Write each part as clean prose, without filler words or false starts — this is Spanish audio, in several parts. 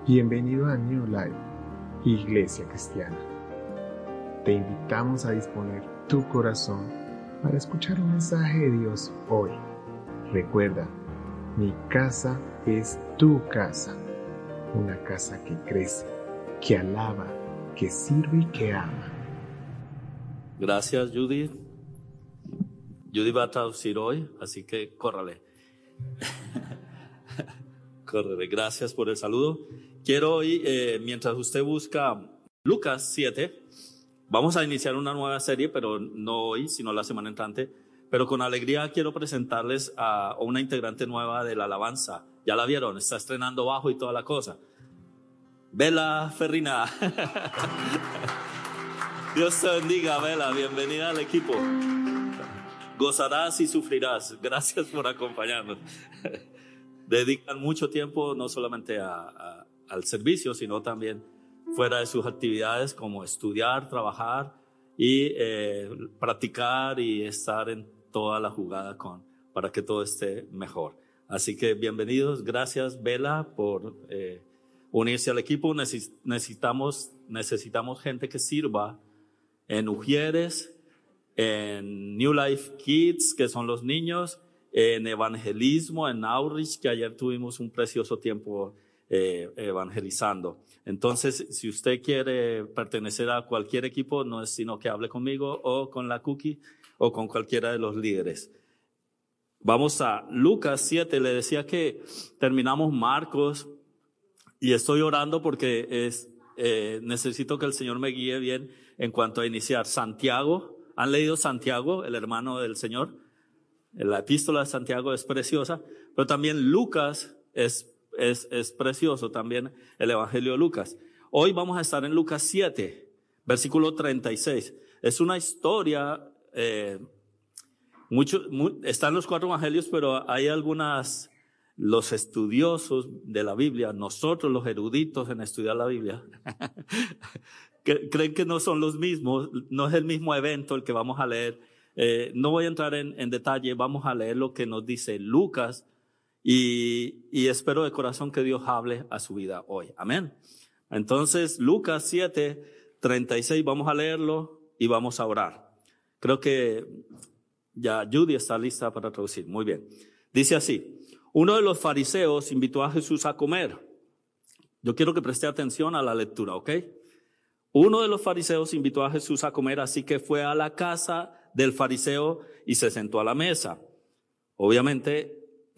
Bienvenido a New Life, Iglesia Cristiana. Te invitamos a disponer tu corazón para escuchar un mensaje de Dios hoy. Recuerda, mi casa es tu casa, una casa que crece, que alaba, que sirve y que ama. Gracias, Judy. Judy va a traducir hoy, así que córrale. Córrele. Gracias por el saludo. Quiero hoy, mientras usted busca Lucas 7, vamos a iniciar una nueva serie, pero no hoy, sino la semana entrante. Pero con alegría quiero presentarles a una integrante nueva de la alabanza. Ya la vieron, está estrenando bajo y toda la cosa. Bela Ferrina. Dios te bendiga, Bela. Bienvenida al equipo. Gozarás y sufrirás. Gracias por acompañarnos. Dedican mucho tiempo no solamente al servicio, sino también fuera de sus actividades como estudiar, trabajar y practicar y estar en toda la jugada para que todo esté mejor. Así que bienvenidos. Gracias, Bela, por unirse al equipo. Necesitamos gente que sirva en Ujieres, en New Life Kids, que son los niños, en evangelismo, en Outreach, que ayer tuvimos un precioso tiempo evangelizando. Entonces, si usted quiere pertenecer a cualquier equipo, no es sino que hable conmigo o con la Cookie o con cualquiera de los líderes. Vamos a Lucas 7. Le decía que terminamos Marcos y estoy orando porque necesito que el Señor me guíe bien en cuanto a iniciar. Santiago, ¿han leído Santiago, el hermano del Señor? La epístola de Santiago es preciosa, pero también Lucas es precioso, también el Evangelio de Lucas. Hoy vamos a estar en Lucas 7, versículo 36. Es una historia, están los 4 evangelios, pero hay algunas, los estudiosos de la Biblia, nosotros los eruditos en estudiar la Biblia, creen que no son los mismos, no es el mismo evento el que vamos a leer. No voy a entrar en detalle, vamos a leer lo que nos dice Lucas y espero de corazón que Dios hable a su vida hoy. Amén. Entonces, Lucas 7, 36, vamos a leerlo y vamos a orar. Creo que ya Judy está lista para traducir. Muy bien. Dice así: uno de los fariseos invitó a Jesús a comer. Yo quiero que preste atención a la lectura, ¿ok? Uno de los fariseos invitó a Jesús a comer, así que fue a la casa del fariseo y se sentó a la mesa. Obviamente,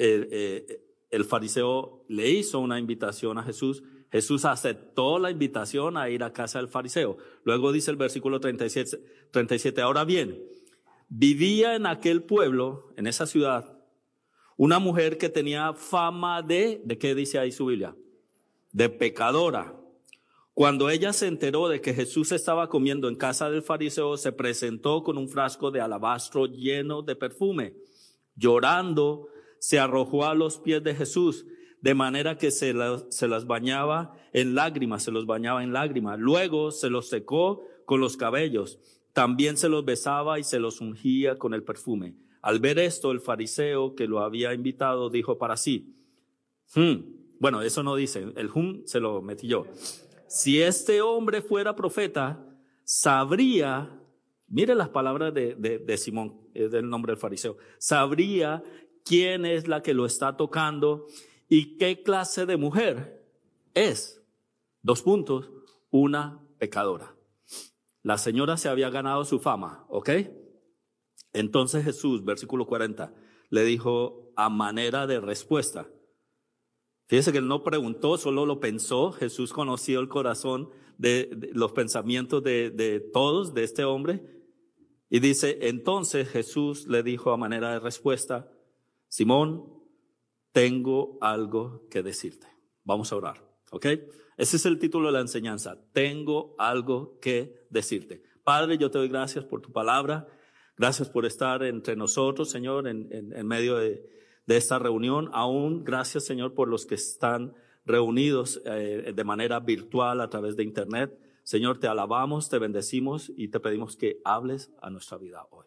el fariseo le hizo una invitación a Jesús. Jesús aceptó la invitación a ir a casa del fariseo. Luego dice el versículo 37, ahora bien, vivía en aquel pueblo, en esa ciudad, una mujer que tenía fama ¿de qué dice ahí su Biblia? De pecadora. Cuando ella se enteró de que Jesús estaba comiendo en casa del fariseo, se presentó con un frasco de alabastro lleno de perfume. Llorando, se arrojó a los pies de Jesús, de manera que se las bañaba en lágrimas, Luego se los secó con los cabellos. También se los besaba y se los ungía con el perfume. Al ver esto, el fariseo que lo había invitado dijo para sí, bueno, eso no dice, el se lo metí yo. Si este hombre fuera profeta, sabría, mire las palabras de Simón, del nombre del fariseo, sabría quién es la que lo está tocando y qué clase de mujer es. 2 puntos, una pecadora. La señora se había ganado su fama, ¿ok? Entonces Jesús, versículo 40, le dijo a manera de respuesta. Fíjese que él no preguntó, solo lo pensó. Jesús conoció el corazón de los pensamientos de todos, de este hombre. Y dice, entonces Jesús le dijo a manera de respuesta, Simón, tengo algo que decirte. Vamos a orar, ¿ok? Ese es el título de la enseñanza, tengo algo que decirte. Padre, yo te doy gracias por tu palabra. Gracias por estar entre nosotros, Señor, en medio de esta reunión. Aún gracias, Señor, por los que están reunidos de manera virtual a través de internet. Señor, te alabamos, te bendecimos y te pedimos que hables a nuestra vida hoy.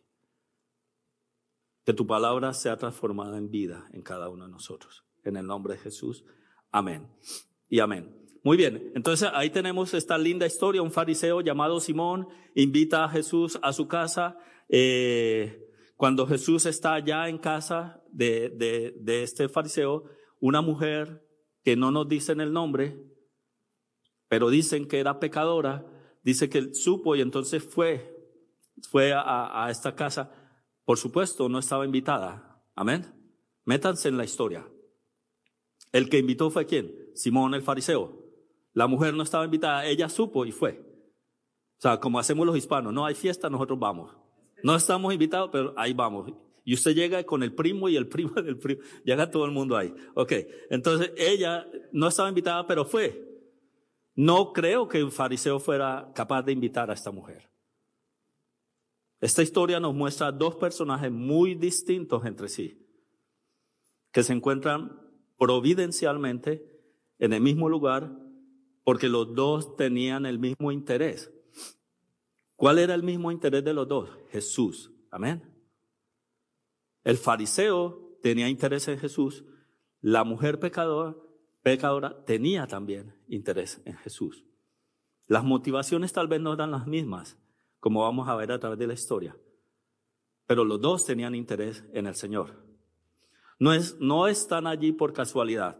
Que tu palabra sea transformada en vida en cada uno de nosotros. En el nombre de Jesús. Amén y amén. Muy bien, entonces ahí tenemos esta linda historia. Un fariseo llamado Simón invita a Jesús a su casa. Cuando Jesús está ya en casa de este fariseo, una mujer que no nos dicen el nombre, pero dicen que era pecadora, dice que él supo y entonces fue a esta casa. Por supuesto, no estaba invitada. Amén. Métanse en la historia. El que invitó fue ¿quién? Simón el fariseo. La mujer no estaba invitada, ella supo y fue. O sea, como hacemos los hispanos, no hay fiesta, nosotros vamos. No estamos invitados, pero ahí vamos. Y usted llega con el primo y el primo del primo, llega todo el mundo ahí. Ok, entonces ella no estaba invitada, pero fue. No creo que un fariseo fuera capaz de invitar a esta mujer. Esta historia nos muestra dos personajes muy distintos entre sí, que se encuentran providencialmente en el mismo lugar porque los dos tenían el mismo interés. ¿Cuál era el mismo interés de los dos? Jesús. Amén. El fariseo tenía interés en Jesús. La mujer pecadora tenía también interés en Jesús. Las motivaciones tal vez no eran las mismas, como vamos a ver a través de la historia, pero los dos tenían interés en el Señor. No están allí por casualidad.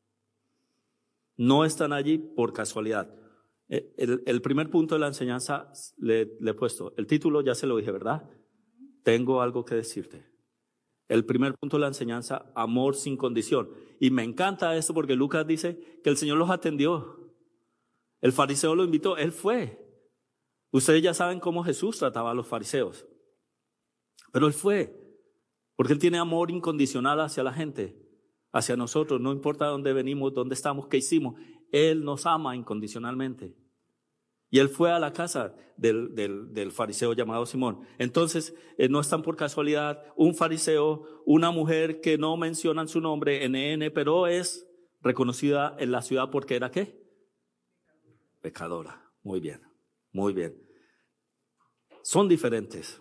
No están allí por casualidad. El primer punto de la enseñanza le he puesto, el título ya se lo dije, ¿verdad? Tengo algo que decirte. El primer punto de la enseñanza, amor sin condición. Y me encanta esto porque Lucas dice que el Señor los atendió. El fariseo lo invitó, él fue. Ustedes ya saben cómo Jesús trataba a los fariseos. Pero él fue, porque él tiene amor incondicional hacia la gente, hacia nosotros. No importa dónde venimos, dónde estamos, qué hicimos. Él nos ama incondicionalmente. Y él fue a la casa del fariseo llamado Simón. Entonces, no están por casualidad. Un fariseo, una mujer que no mencionan su nombre, NN, pero es reconocida en la ciudad porque era ¿qué? Pecadora. Muy bien, muy bien. Son diferentes.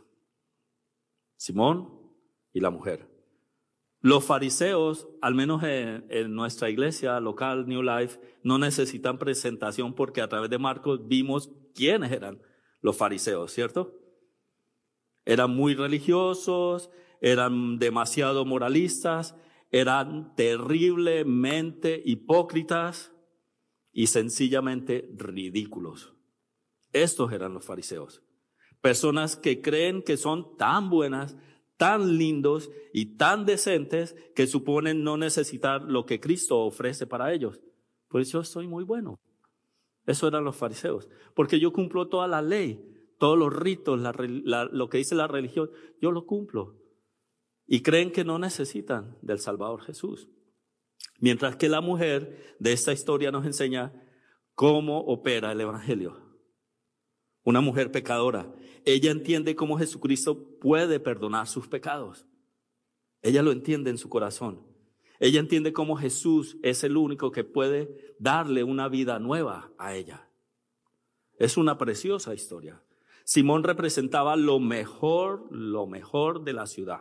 Simón y la mujer. Los fariseos, al menos en nuestra iglesia local, New Life, no necesitan presentación porque a través de Marcos vimos quiénes eran los fariseos, ¿cierto? Eran muy religiosos, eran demasiado moralistas, eran terriblemente hipócritas y sencillamente ridículos. Estos eran los fariseos. Personas que creen que son tan buenas, tan lindos y tan decentes que suponen no necesitar lo que Cristo ofrece para ellos. Pues yo soy muy bueno. Eso eran los fariseos. Porque yo cumplo toda la ley, todos los ritos, lo que dice la religión, yo lo cumplo. Y creen que no necesitan del Salvador Jesús. Mientras que la mujer de esta historia nos enseña cómo opera el Evangelio. Una mujer pecadora. Ella entiende cómo Jesucristo puede perdonar sus pecados. Ella lo entiende en su corazón. Ella entiende cómo Jesús es el único que puede darle una vida nueva a ella. Es una preciosa historia. Simón representaba lo mejor de la ciudad.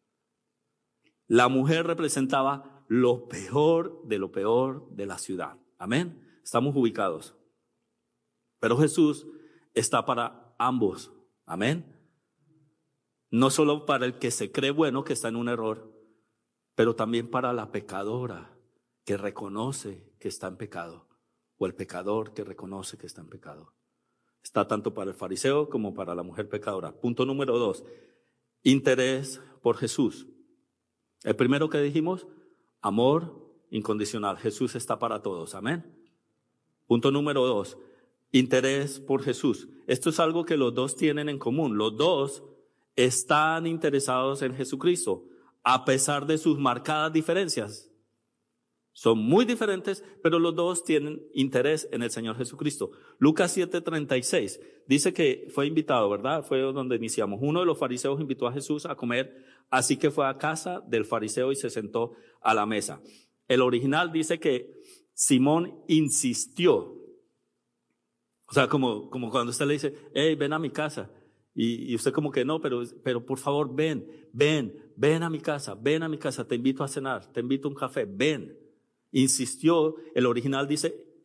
La mujer representaba lo peor de la ciudad. Amén. Estamos ubicados. Pero Jesús está para ambos. Amén. No solo para el que se cree bueno, que está en un error, pero también para la pecadora que reconoce que está en pecado, o el pecador que reconoce que está en pecado. Está tanto para el fariseo como para la mujer pecadora. Punto número 2, interés por Jesús. El primero que dijimos, amor incondicional. Jesús está para todos. Amén. Punto número 2, interés por Jesús. Esto es algo que los dos tienen en común. Los dos están interesados en Jesucristo, a pesar de sus marcadas diferencias. Son muy diferentes, pero los dos tienen interés en el Señor Jesucristo. Lucas 7:36 dice que fue invitado, ¿verdad? Fue donde iniciamos. Uno de los fariseos invitó a Jesús a comer, así que fue a casa del fariseo y se sentó a la mesa. El original dice que Simón insistió. O sea, como cuando usted le dice, hey, ven a mi casa. Y usted como que no, pero por favor, ven a mi casa, te invito a cenar, te invito a un café, ven. Insistió, el original dice,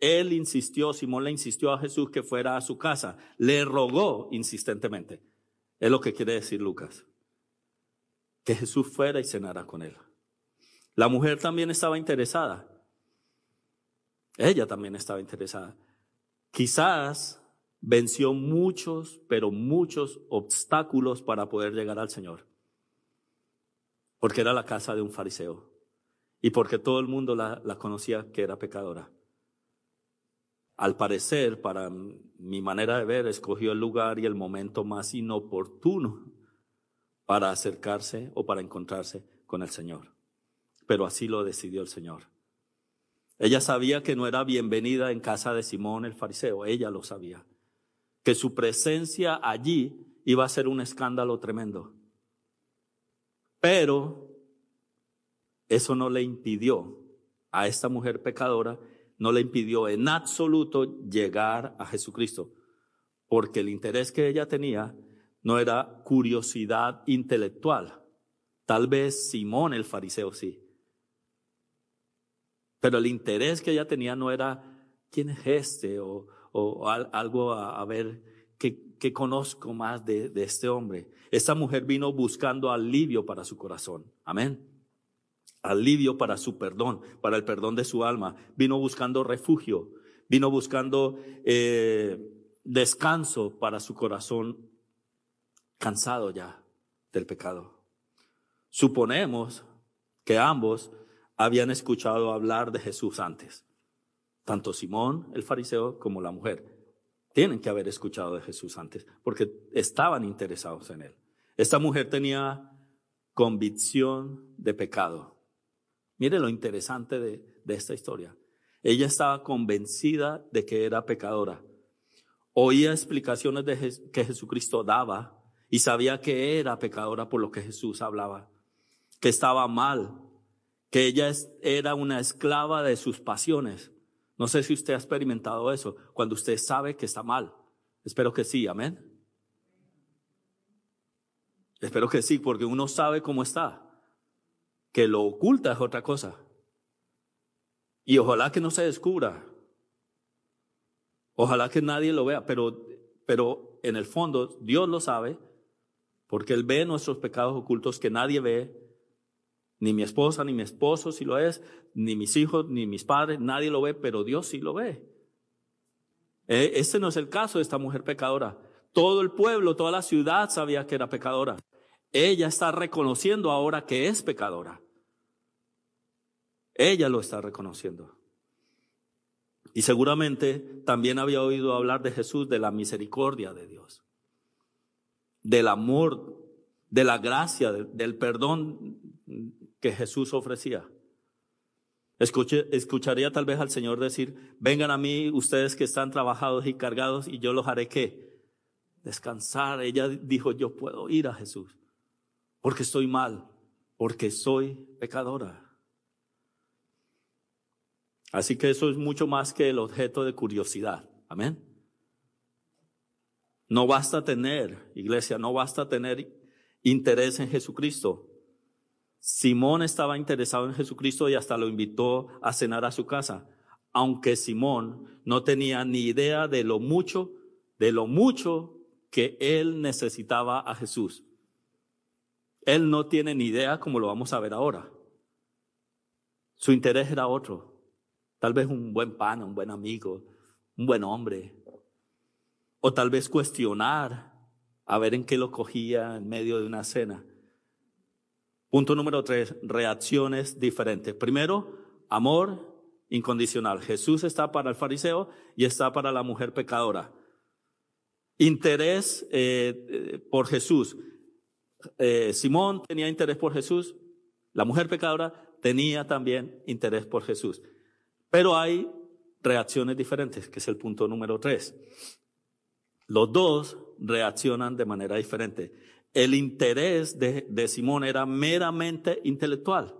Simón le insistió a Jesús que fuera a su casa. Le rogó insistentemente. Es lo que quiere decir Lucas. Que Jesús fuera y cenara con él. La mujer también estaba interesada. Ella también estaba interesada. Quizás venció muchos, pero muchos obstáculos para poder llegar al Señor. Porque era la casa de un fariseo. Y porque todo el mundo la conocía que era pecadora. Al parecer, para mi manera de ver, escogió el lugar y el momento más inoportuno para acercarse o para encontrarse con el Señor. Pero así lo decidió el Señor. Ella sabía que no era bienvenida en casa de Simón el fariseo. Ella lo sabía. Que su presencia allí iba a ser un escándalo tremendo. Pero eso no le impidió a esta mujer pecadora, no le impidió en absoluto llegar a Jesucristo. Porque el interés que ella tenía no era curiosidad intelectual. Tal vez Simón el fariseo sí. Pero el interés que ella tenía no era quién es este o algo a ver qué conozco más de este hombre. Esta mujer vino buscando alivio para su corazón. Amén. Alivio para su perdón, para el perdón de su alma. Vino buscando refugio. Vino buscando descanso para su corazón cansado ya del pecado. Suponemos que ambos habían escuchado hablar de Jesús antes. Tanto Simón, el fariseo, como la mujer. Tienen que haber escuchado de Jesús antes, porque estaban interesados en él. Esta mujer tenía convicción de pecado. Mire lo interesante de esta historia. Ella estaba convencida de que era pecadora. Oía explicaciones que Jesucristo daba y sabía que era pecadora por lo que Jesús hablaba. Que estaba mal, que ella era una esclava de sus pasiones. No sé si usted ha experimentado eso, cuando usted sabe que está mal. Espero que sí, amén. Espero que sí, porque uno sabe cómo está. Que lo oculta es otra cosa. Y ojalá que no se descubra. Ojalá que nadie lo vea, pero en el fondo Dios lo sabe, porque Él ve nuestros pecados ocultos que nadie ve. Ni mi esposa, ni mi esposo si lo es, ni mis hijos, ni mis padres, nadie lo ve, pero Dios sí lo ve. Este no es el caso de esta mujer pecadora. Todo el pueblo, toda la ciudad sabía que era pecadora. Ella está reconociendo ahora que es pecadora. Ella lo está reconociendo. Y seguramente también había oído hablar de Jesús, de la misericordia de Dios, del amor, de la gracia, del perdón que Jesús ofrecía. Escucharía tal vez al Señor decir: vengan a mí ustedes que están trabajados y cargados y yo los haré ¿qué? Descansar. Ella dijo: yo puedo ir a Jesús porque estoy mal, porque soy pecadora. Así que eso es mucho más que el objeto de curiosidad. Amén. No basta tener, iglesia, no basta tener interés en Jesucristo. Simón estaba interesado en Jesucristo y hasta lo invitó a cenar a su casa, aunque Simón no tenía ni idea de lo mucho que él necesitaba a Jesús. Él no tiene ni idea, como lo vamos a ver ahora. Su interés era otro. Tal vez un buen pana, un buen amigo, un buen hombre. O tal vez cuestionar, a ver en qué lo cogía en medio de una cena. Punto número 3, reacciones diferentes. Primero, amor incondicional. Jesús está para el fariseo y está para la mujer pecadora. Interés por Jesús. Simón tenía interés por Jesús. La mujer pecadora tenía también interés por Jesús. Pero hay reacciones diferentes, que es el punto número 3. Los dos reaccionan de manera diferente. El interés de Simón era meramente intelectual.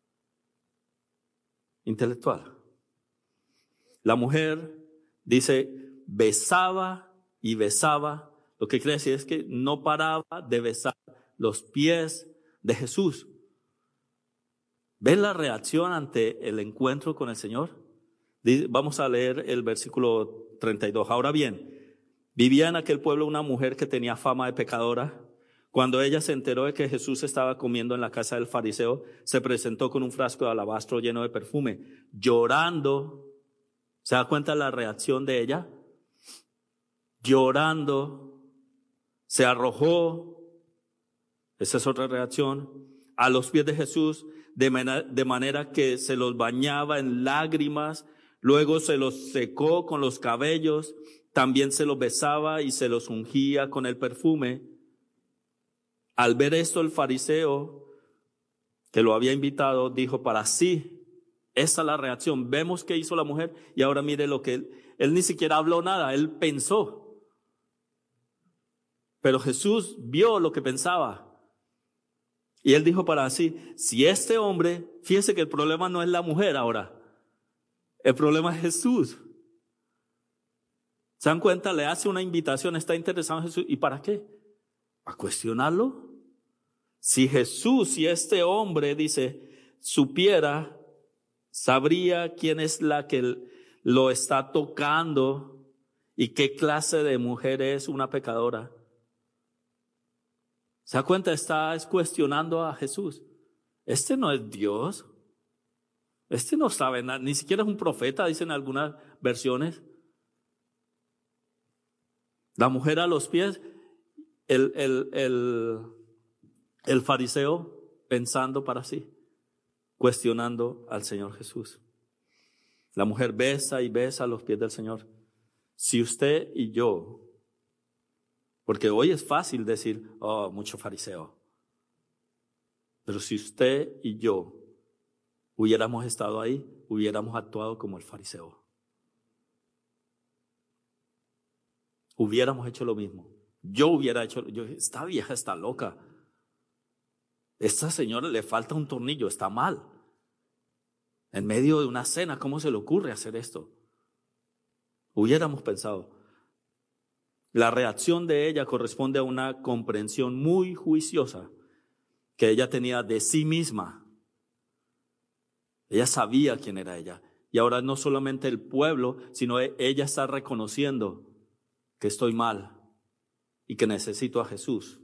La mujer dice, besaba y besaba. Lo que quiere decir es que no paraba de besar los pies de Jesús. ¿Ven la reacción ante el encuentro con el Señor? Vamos a leer el versículo 32. Ahora bien, vivía en aquel pueblo una mujer que tenía fama de pecadora. Cuando ella se enteró de que Jesús estaba comiendo en la casa del fariseo, se presentó con un frasco de alabastro lleno de perfume, llorando. ¿Se da cuenta la reacción de ella? Llorando, se arrojó, esa es otra reacción, a los pies de Jesús, de manera que se los bañaba en lágrimas, luego se los secó con los cabellos, también se los besaba y se los ungía con el perfume. Al ver esto, el fariseo que lo había invitado dijo para sí, esa es la reacción. Vemos qué hizo la mujer y ahora mire lo que él ni siquiera habló nada, él pensó. Pero Jesús vio lo que pensaba. Y él dijo para sí, si este hombre, fíjese que el problema no es la mujer ahora, el problema es Jesús. ¿Se dan cuenta? Le hace una invitación, está interesado en Jesús. ¿Y para qué? ¿Para cuestionarlo? Si Jesús, si este hombre, dice, supiera, sabría quién es la que lo está tocando y qué clase de mujer es una pecadora. ¿Se da cuenta? Está cuestionando a Jesús. Este no es Dios. Este no sabe nada, ni siquiera es un profeta, dicen algunas versiones. La mujer a los pies, el fariseo pensando para sí, cuestionando al Señor Jesús. La mujer besa y besa a los pies del Señor. Si usted y yo, porque hoy es fácil decir, oh, mucho fariseo. Pero si usted y yo hubiéramos estado ahí, hubiéramos actuado como el fariseo. Hubiéramos hecho lo mismo. Yo hubiera hecho, esta vieja está loca. Esta señora le falta un tornillo, está mal. En medio de una cena, ¿cómo se le ocurre hacer esto? Hubiéramos pensado. La reacción de ella corresponde a una comprensión muy juiciosa que ella tenía de sí misma. Ella sabía quién era ella. Y ahora no solamente el pueblo, sino ella está reconociendo que estoy mal y que necesito a Jesús.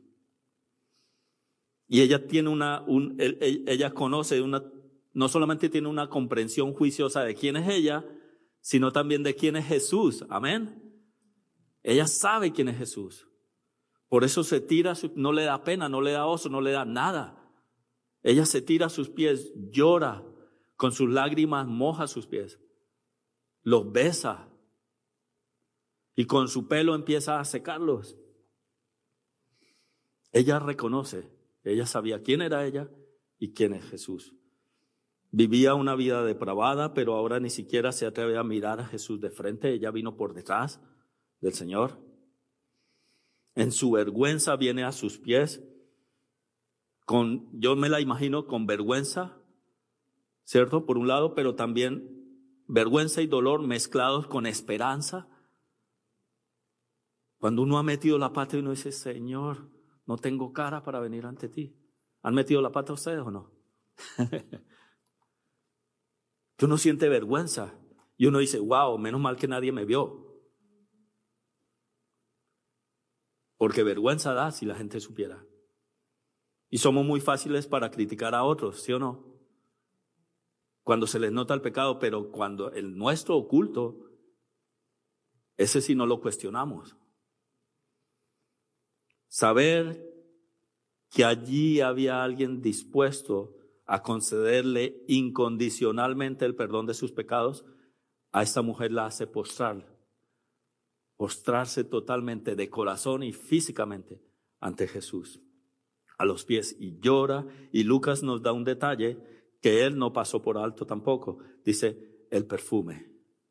Y ella tiene ella conoce no solamente tiene una comprensión juiciosa de quién es ella, sino también de quién es Jesús. Amén. Ella sabe quién es Jesús. Por eso se tira, no le da pena, no le da oso, no le da nada. Ella se tira a sus pies, llora, con sus lágrimas moja sus pies, los besa y con su pelo empieza a secarlos. Ella reconoce, ella sabía quién era ella y quién es Jesús. Vivía una vida depravada, pero ahora ni siquiera se atreve a mirar a Jesús de frente. Ella vino por detrás del Señor. En su vergüenza viene a sus pies. Yo me la imagino con vergüenza, ¿cierto? Por un lado, pero también vergüenza y dolor mezclados con esperanza. Cuando uno ha metido la pata y uno dice, Señor, no tengo cara para venir ante ti. ¿Han metido la pata ustedes o no? Que uno siente vergüenza y uno dice, wow, menos mal que nadie me vio. Porque vergüenza da si la gente supiera. Y somos muy fáciles para criticar a otros, ¿sí o no? Cuando se les nota el pecado, pero cuando el nuestro oculto, ese sí no lo cuestionamos. Saber que allí había alguien dispuesto a concederle incondicionalmente el perdón de sus pecados, a esta mujer la hace postrarse totalmente de corazón y físicamente ante Jesús, a los pies, y llora. Y Lucas nos da un detalle que él no pasó por alto tampoco. Dice, el perfume.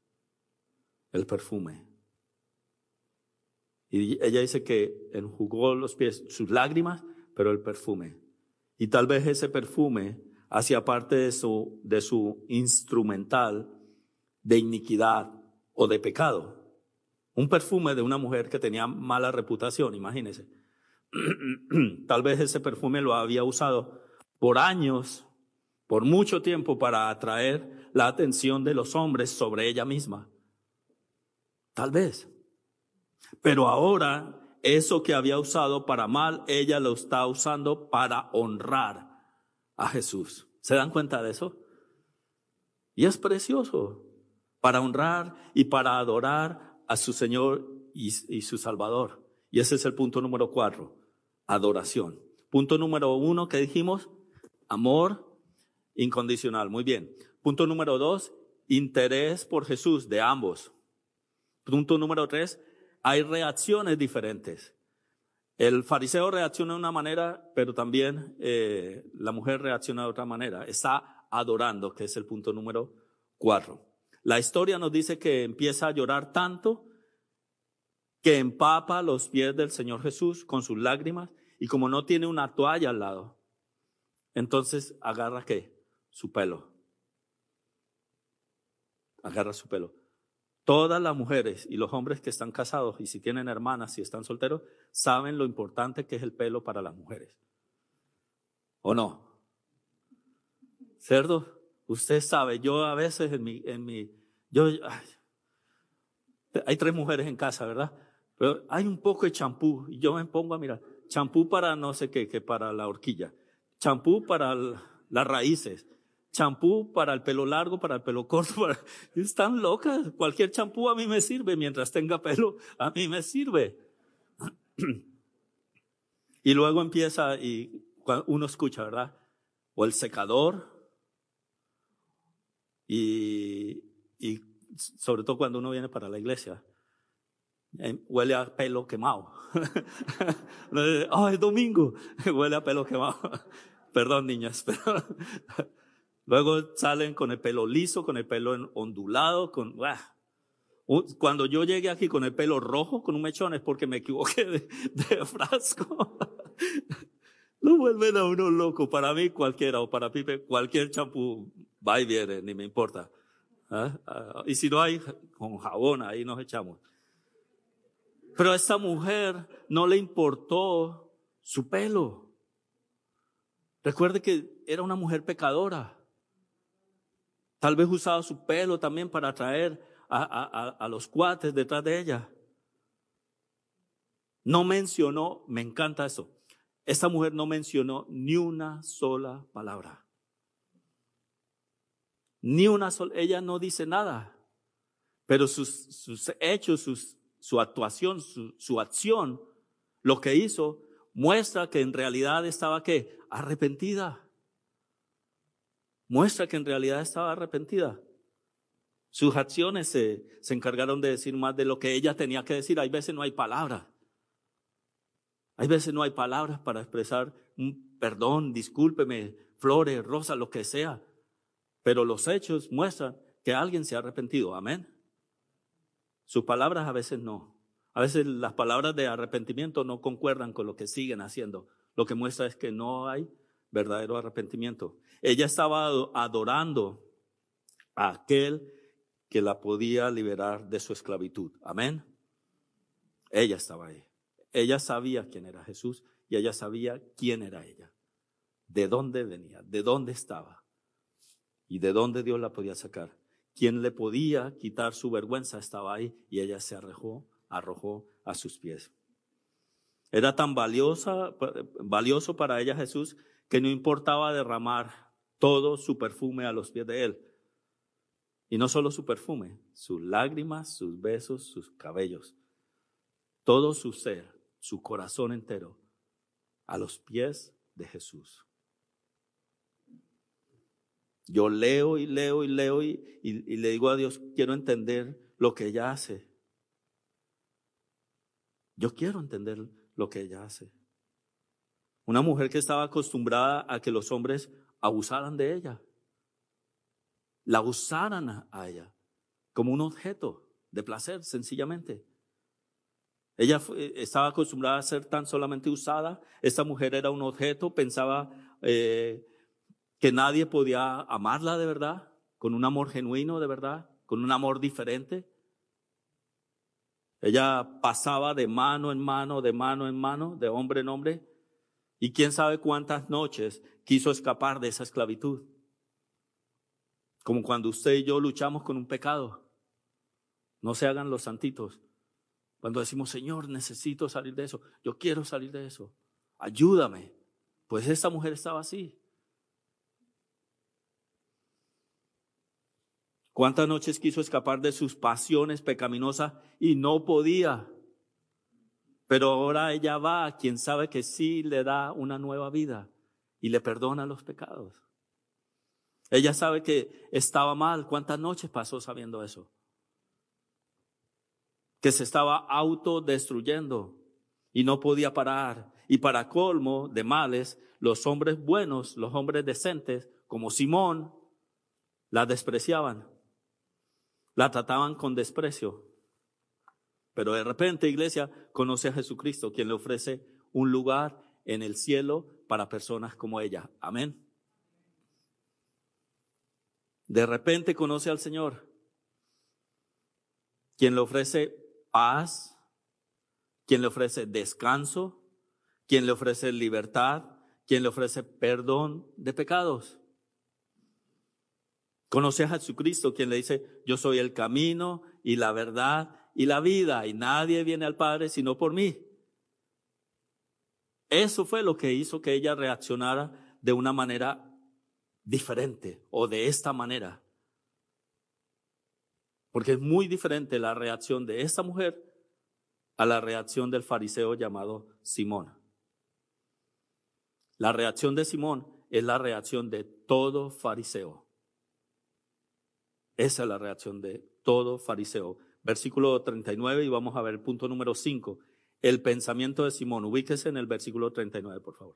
Y ella dice que enjugó los pies, sus lágrimas, pero el perfume. Y tal vez ese perfume hacía parte de su instrumental de iniquidad o de pecado. Un perfume de una mujer que tenía mala reputación, imagínense. Tal vez ese perfume lo había usado por años, por mucho tiempo, para atraer la atención de los hombres sobre ella misma. Tal vez. Pero ahora, eso que había usado para mal, ella lo está usando para honrar a Jesús. ¿Se dan cuenta de eso? Y es precioso, para honrar y para adorar a su Señor y su Salvador. Y ese es el punto número 4, adoración. Punto número 1 que dijimos, amor incondicional. Muy bien. Punto número 2, interés por Jesús de ambos. Punto número 3, hay reacciones diferentes. El fariseo reacciona de una manera, pero también la mujer reacciona de otra manera. Está adorando, que es el punto número 4. La historia nos dice que empieza a llorar tanto que empapa los pies del Señor Jesús con sus lágrimas, y como no tiene una toalla al lado, entonces agarra ¿qué? Su pelo. Agarra su pelo. Todas las mujeres y los hombres que están casados, y si tienen hermanas, si están solteros, saben lo importante que es el pelo para las mujeres. ¿O no? ¿Cerdo? Usted sabe, yo a veces hay 3 mujeres en casa, ¿verdad? Pero hay un poco de champú y yo me pongo a mirar. Champú para no sé qué, que para la horquilla. Champú para las raíces. Champú para el pelo largo, para el pelo corto. Están locas. Cualquier champú a mí me sirve. Mientras tenga pelo, a mí me sirve. Y luego empieza y uno escucha, ¿verdad? O el secador. Y sobre todo cuando uno viene para la iglesia. Huele a pelo quemado. Es domingo. Huele a pelo quemado. Perdón, niñas. Pero luego salen con el pelo liso, con el pelo ondulado. Cuando yo llegué aquí con el pelo rojo, con un mechón, es porque me equivoqué de frasco. Lo vuelven a uno loco. Para mí cualquiera, o para Pipe, cualquier champú va y viene, ni me importa. Y si no hay, con jabón ahí nos echamos. Pero a esta mujer no le importó su pelo. Recuerde que era una mujer pecadora. Tal vez usaba su pelo también para atraer a los cuates detrás de ella. No mencionó, me encanta eso. Esta mujer no mencionó ni una sola palabra. Ni una sola, ella no dice nada. Pero sus hechos, su actuación, su acción, lo que hizo, muestra que en realidad estaba ¿qué? Arrepentida. Muestra que en realidad estaba arrepentida. Sus acciones se encargaron de decir más de lo que ella tenía que decir. Hay veces no hay palabras. Hay veces no hay palabras para expresar un perdón, discúlpeme, flores, rosas, lo que sea. Pero los hechos muestran que alguien se ha arrepentido. Amén. Sus palabras a veces no. A veces las palabras de arrepentimiento no concuerdan con lo que siguen haciendo. Lo que muestra es que no hay verdadero arrepentimiento. Ella estaba adorando a aquel que la podía liberar de su esclavitud. Amén. Ella estaba ahí. Ella sabía quién era Jesús y ella sabía quién era ella. De dónde venía, de dónde estaba y de dónde Dios la podía sacar. Quien le podía quitar su vergüenza estaba ahí y ella se arrojó a sus pies. Era tan valioso para ella Jesús que no importaba derramar todo su perfume a los pies de él. Y no solo su perfume, sus lágrimas, sus besos, sus cabellos. Todo su ser, su corazón entero, a los pies de Jesús. Yo leo y leo y leo y le digo a Dios, quiero entender lo que ella hace. Yo quiero entender lo que ella hace. Una mujer que estaba acostumbrada a que los hombres abusaran de ella. La usaran a ella como un objeto de placer, sencillamente. Ella estaba acostumbrada a ser tan solamente usada. Esta mujer era un objeto, pensaba que nadie podía amarla de verdad, con un amor genuino de verdad, con un amor diferente. Ella pasaba de mano en mano, de mano en mano, de hombre en hombre, y quién sabe cuántas noches quiso escapar de esa esclavitud. Como cuando usted y yo luchamos con un pecado. No se hagan los santitos. Cuando decimos, Señor, necesito salir de eso. Yo quiero salir de eso. Ayúdame. Pues esta mujer estaba así. ¿Cuántas noches quiso escapar de sus pasiones pecaminosas y no podía? Pero ahora ella va a quien sabe que sí le da una nueva vida y le perdona los pecados. Ella sabe que estaba mal. ¿Cuántas noches pasó sabiendo eso? Que se estaba autodestruyendo y no podía parar. Y para colmo de males, los hombres buenos, los hombres decentes, como Simón, la despreciaban. La trataban con desprecio. Pero de repente, iglesia, conoce a Jesucristo, quien le ofrece un lugar en el cielo para personas como ella. Amén. De repente conoce al Señor, quien le ofrece paz, quien le ofrece descanso, quien le ofrece libertad, quien le ofrece perdón de pecados. Conoce a Jesucristo, quien le dice, yo soy el camino y la verdad y la vida, y nadie viene al Padre sino por mí. Eso fue lo que hizo que ella reaccionara de una manera diferente o de esta manera. Porque es muy diferente la reacción de esta mujer a la reacción del fariseo llamado Simón. La reacción de Simón es la reacción de todo fariseo. Esa es la reacción de todo fariseo. Versículo 39 y vamos a ver el punto número 5. El pensamiento de Simón. Ubíquese en el versículo 39, por favor.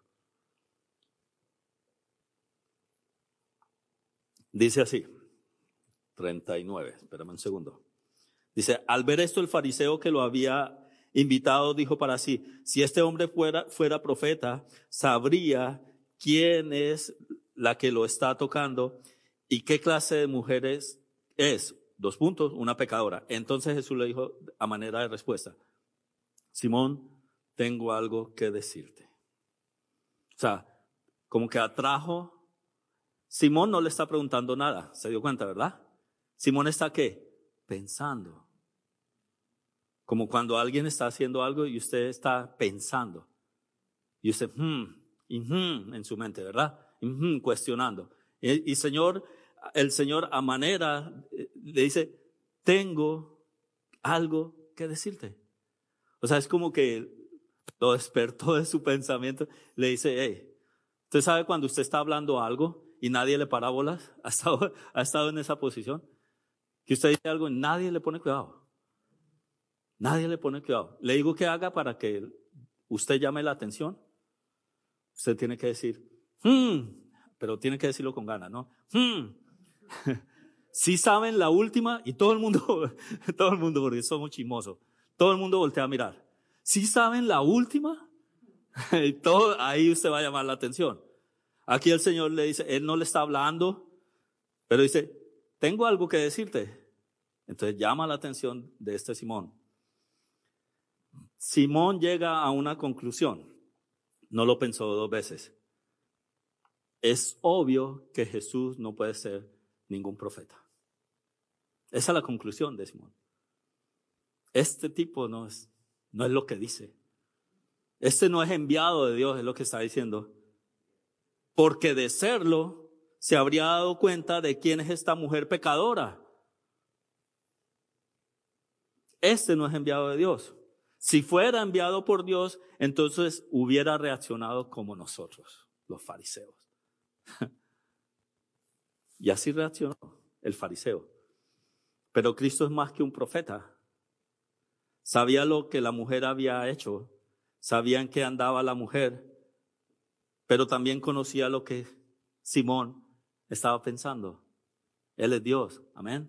Dice así, 39, espérame un segundo. Dice, al ver esto el fariseo que lo había invitado dijo para sí, si este hombre fuera profeta, sabría quién es la que lo está tocando y qué clase de mujeres es. Una pecadora. Entonces Jesús le dijo a manera de respuesta, Simón, tengo algo que decirte. O sea, como que atrajo. Simón no le está preguntando nada, se dio cuenta, ¿verdad? Simón está ¿qué? Pensando. Como cuando alguien está haciendo algo y usted está pensando. Y usted, en su mente, ¿verdad? Cuestionando. Y el Señor a manera le dice, tengo algo que decirte. O sea, es como que lo despertó de su pensamiento. Le dice, hey, ¿usted sabe cuando usted está hablando algo y nadie le para bolas? ¿Ha estado en esa posición? Que usted dice algo y nadie le pone cuidado. Nadie le pone cuidado. Le digo que haga para que usted llame la atención. Usted tiene que decir, pero tiene que decirlo con ganas, ¿no? Sí saben la última y todo el mundo, porque somos chismosos, todo el mundo voltea a mirar. Sí saben la última, y todo, ahí usted va a llamar la atención. Aquí el Señor le dice, Él no le está hablando, pero dice, tengo algo que decirte. Entonces llama la atención de este Simón. Simón llega a una conclusión, no lo pensó dos veces. Es obvio que Jesús no puede ser ningún profeta. Esa es la conclusión de Simón. Este tipo no es lo que dice. Este no es enviado de Dios, es lo que está diciendo. Porque de serlo, se habría dado cuenta de quién es esta mujer pecadora. Este no es enviado de Dios. Si fuera enviado por Dios, entonces hubiera reaccionado como nosotros, los fariseos. Y así reaccionó el fariseo. Pero Cristo es más que un profeta. Sabía lo que la mujer había hecho, sabía en qué andaba la mujer, pero también conocía lo que Simón estaba pensando. Él es Dios, amén.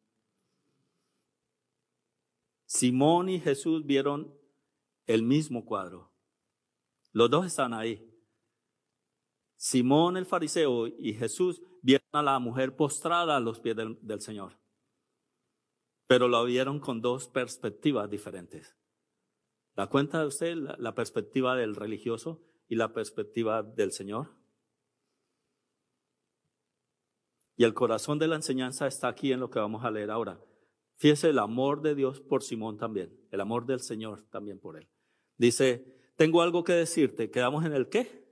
Simón y Jesús vieron el mismo cuadro. Los dos están ahí. Simón el fariseo y Jesús vieron a la mujer postrada a los pies del Señor. Pero lo vieron con dos perspectivas diferentes. ¿Da cuenta de usted la perspectiva del religioso y la perspectiva del Señor? Y el corazón de la enseñanza está aquí en lo que vamos a leer ahora. Fíjese el amor de Dios por Simón también, el amor del Señor también por él. Dice, tengo algo que decirte. ¿Quedamos en el qué?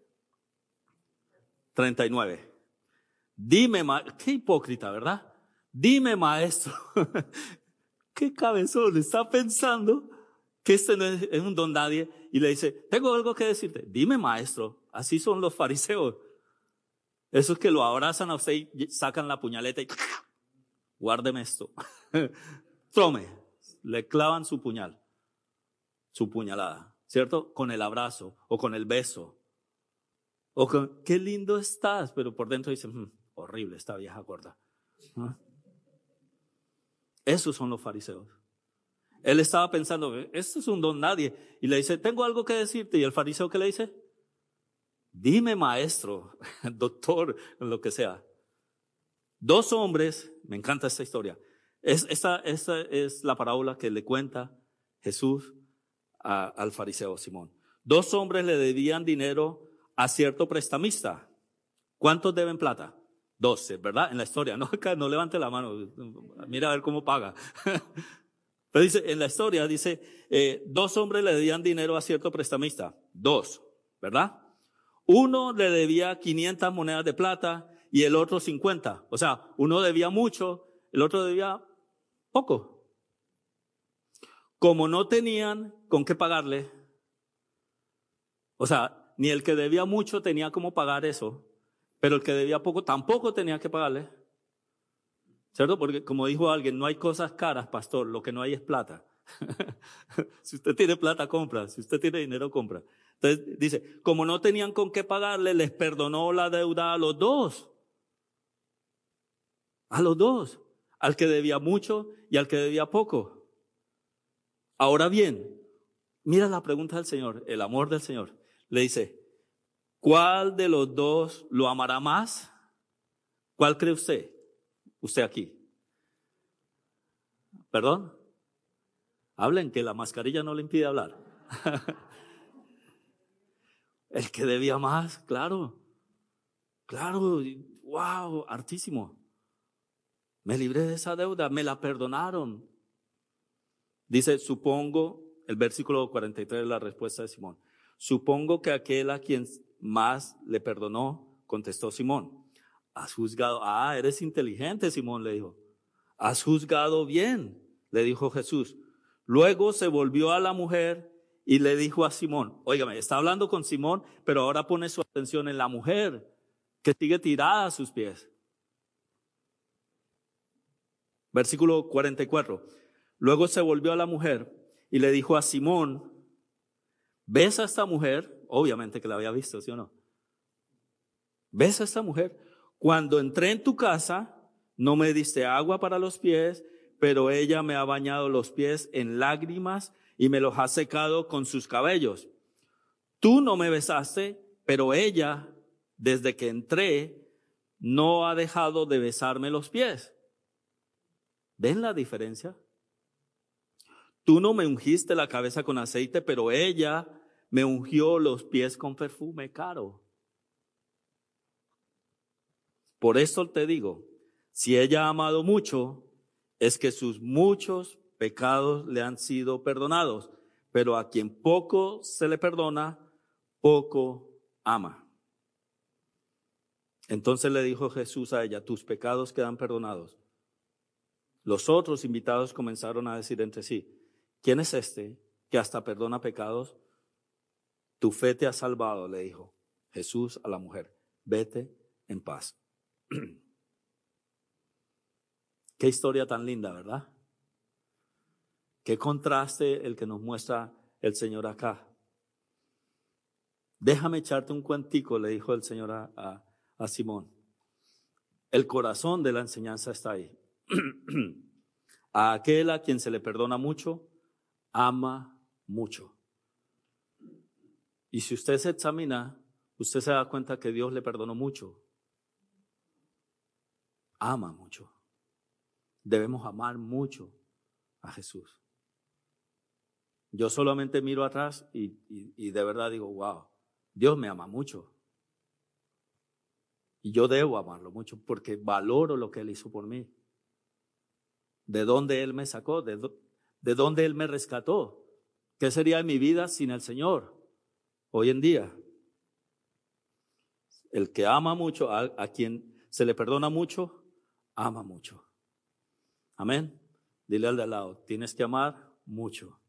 39. Dime, qué hipócrita, ¿verdad? Dime, maestro. Qué cabezón, está pensando que este no es un don nadie y le dice, tengo algo que decirte. Dime, maestro. Así son los fariseos. Esos que lo abrazan a usted y sacan la puñaleta y guárdeme esto. Tome. Le clavan su puñal, su puñalada, ¿cierto? Con el abrazo o con el beso. O con, qué lindo estás, pero por dentro dicen, horrible esta vieja gorda. ¿Ah? Esos son los fariseos. Él estaba pensando, este es un don nadie. Y le dice, tengo algo que decirte. ¿Y el fariseo qué le dice? Dime, maestro, doctor, lo que sea. Dos hombres, me encanta esta historia. Esta es la parábola que le cuenta Jesús al fariseo Simón. Dos hombres le debían dinero a cierto prestamista. ¿Cuántos deben plata? 12, ¿verdad? En la historia. No, acá, no levante la mano. Mira a ver cómo paga. Pero dice, en la historia dice, dos hombres le debían dinero a cierto prestamista. Dos, ¿verdad? Uno le debía 500 monedas de plata y el otro 50. O sea, uno debía mucho, el otro debía poco. Como no tenían con qué pagarle, o sea, ni el que debía mucho tenía cómo pagar eso, pero el que debía poco tampoco tenía que pagarle. ¿Cierto? Porque como dijo alguien, no hay cosas caras, pastor, lo que no hay es plata. Si usted tiene plata, compra. Si usted tiene dinero, compra. Entonces dice, como no tenían con qué pagarle, les perdonó la deuda a los dos. A los dos. Al que debía mucho y al que debía poco. Ahora bien, mira la pregunta del Señor, el amor del Señor. Le dice, ¿cuál de los dos lo amará más? ¿Cuál cree usted? Usted aquí. ¿Perdón? Hablen, que la mascarilla no le impide hablar. El que debía más, claro. Claro, wow, hartísimo. Me libré de esa deuda, me la perdonaron. Dice, supongo, el versículo 43 es la respuesta de Simón. Supongo que aquel a quien más le perdonó, contestó Simón. Has juzgado, eres inteligente, Simón le dijo. Has juzgado bien, le dijo Jesús. Luego se volvió a la mujer y le dijo a Simón, óigame, está hablando con Simón, pero ahora pone su atención en la mujer que sigue tirada a sus pies. Versículo 44. Luego se volvió a la mujer y le dijo a Simón, ¿ves a esta mujer? Obviamente que la había visto, ¿sí o no? ¿Ves a esta mujer? Cuando entré en tu casa, no me diste agua para los pies, pero ella me ha bañado los pies en lágrimas y me los ha secado con sus cabellos. Tú no me besaste, pero ella, desde que entré, no ha dejado de besarme los pies. ¿Ven la diferencia? Tú no me ungiste la cabeza con aceite, pero ella me ungió los pies con perfume caro. Por eso te digo, si ella ha amado mucho, es que sus muchos pecados le han sido perdonados, pero a quien poco se le perdona, poco ama. Entonces le dijo Jesús a ella, tus pecados quedan perdonados. Los otros invitados comenzaron a decir entre sí, ¿quién es este que hasta perdona pecados? Tu fe te ha salvado, le dijo Jesús a la mujer, vete en paz. Qué historia tan linda, ¿verdad? Qué contraste el que nos muestra el Señor acá. Déjame echarte un cuentico, le dijo el Señor a Simón. El corazón de la enseñanza está ahí. A aquel a quien se le perdona mucho, ama mucho. Y si usted se examina, usted se da cuenta que Dios le perdonó mucho. Ama mucho. Debemos amar mucho a Jesús. Yo solamente miro atrás y de verdad digo, wow, Dios me ama mucho. Y yo debo amarlo mucho porque valoro lo que Él hizo por mí. De dónde Él me sacó, de dónde Él me rescató. ¿Qué sería de mi vida sin el Señor hoy en día? El que ama mucho, a quien se le perdona mucho, ama mucho. Amén. Dile al de al lado, tienes que amar mucho.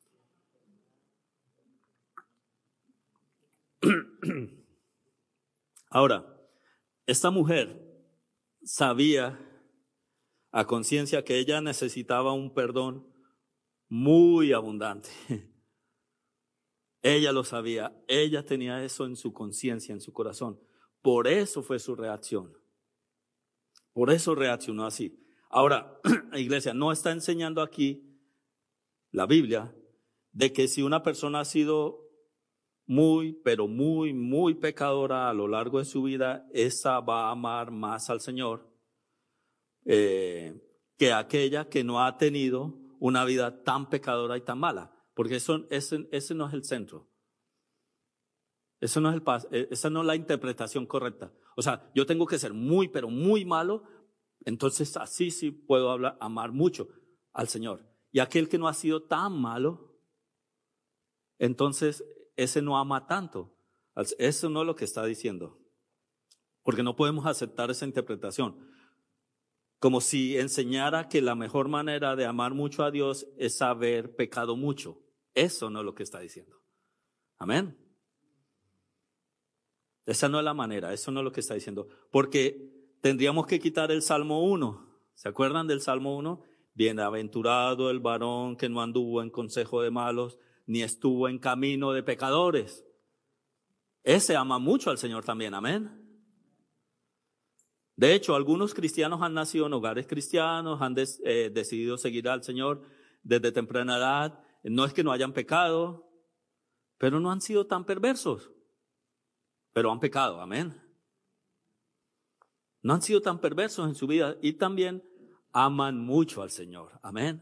Ahora, esta mujer sabía a conciencia que ella necesitaba un perdón muy abundante. Ella lo sabía, ella tenía eso en su conciencia, en su corazón. Por eso fue su reacción. Por eso reaccionó así. Ahora, la iglesia no está enseñando aquí la Biblia de que si una persona ha sido muy, pero muy, muy pecadora a lo largo de su vida, esa va a amar más al Señor que aquella que no ha tenido una vida tan pecadora y tan mala. Porque ese no es el centro. Eso no es esa no es la interpretación correcta. O sea, yo tengo que ser muy, pero muy malo, entonces así sí puedo amar mucho al Señor. Y aquel que no ha sido tan malo, entonces ese no ama tanto. Eso no es lo que está diciendo. Porque no podemos aceptar esa interpretación. Como si enseñara que la mejor manera de amar mucho a Dios es haber pecado mucho. Eso no es lo que está diciendo. Amén. Esa no es la manera, eso no es lo que está diciendo. Porque tendríamos que quitar el Salmo 1. ¿Se acuerdan del Salmo 1? Bienaventurado el varón que no anduvo en consejo de malos, ni estuvo en camino de pecadores. Ese ama mucho al Señor también, amén. De hecho, algunos cristianos han nacido en hogares cristianos, han decidido seguir al Señor desde temprana edad. No es que no hayan pecado, pero no han sido tan perversos. Pero han pecado, amén. No han sido tan perversos en su vida y también aman mucho al Señor, amén.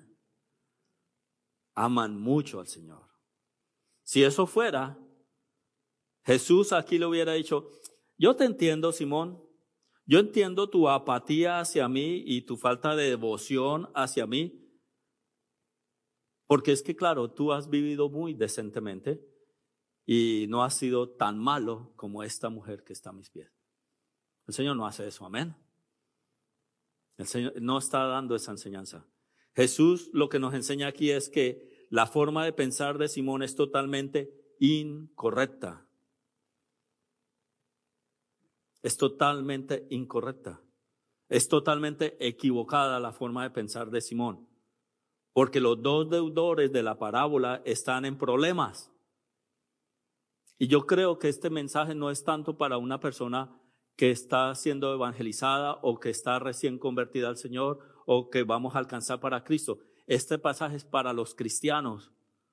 Aman mucho al Señor. Si eso fuera, Jesús aquí le hubiera dicho, yo te entiendo, Simón, yo entiendo tu apatía hacia mí y tu falta de devoción hacia mí, porque es que claro, tú has vivido muy decentemente y no has sido tan malo como esta mujer que está a mis pies. El Señor no hace eso, amén. El Señor no está dando esa enseñanza. Jesús lo que nos enseña aquí es que la forma de pensar de Simón es totalmente incorrecta. Es totalmente incorrecta. Es totalmente equivocada la forma de pensar de Simón. Porque los dos deudores de la parábola están en problemas. Y yo creo que este mensaje no es tanto para una persona que está siendo evangelizada o que está recién convertida al Señor o que vamos a alcanzar para Cristo. Este pasaje es para los cristianos.